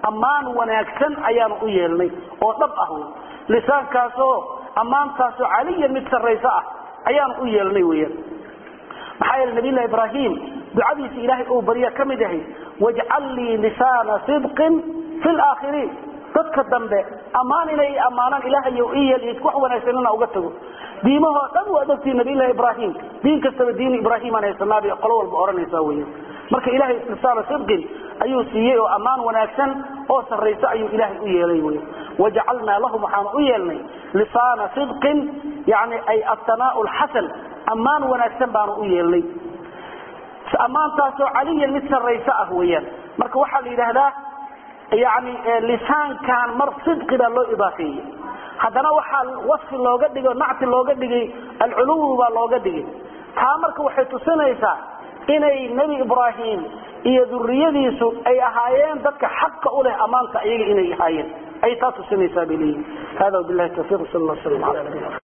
أمان وناكسن أيان أيالني ونب أهو لسان كاسو أمان كاسو عليا مثل الرئيسة أيان أيالني ويا محايا النبي الله إبراهيم بعديس إلهي أوبريا كمده واجعل لي لسان صدق في الآخرين تتقدم به أمان إلي أمانا إلهي يوئي ليتكوح ونسلنا أوقته ديمه تنوى أدبتي نبي الله إبراهيم دين كستب دين إبراهيم عليه السلام يقولوا البؤران يساويه marka ilaahay istisala sidqin ayuu siiyay oo amaan wanaagsan oo sarreeyay ayuu ilaahay u yeelay waja'alna lahum waxaan u yeelnay lisaana sidqin yaani ay at-tana'ul hasan amaan wanaagsan baan u yeelnay amaantaas oo caliyan mid sarreeyay ah weeyaan marka waxa la yiraahdaa yaani lisaankan mar sidqida loo idaafeeyay hadana waxa wasfi looga dhigo nacti looga dhigay al-uluw baa looga dhigay taa marka waxay tusinaysaa inay nabi ibraahim iyo dhurriyadiisu ay ahaayeen dadka xaq u leh amaanta ayaga inay ahaayeen ay taatu sinaysaa bilahi hada billahi tawfiq sallallahu alayhi wa sallam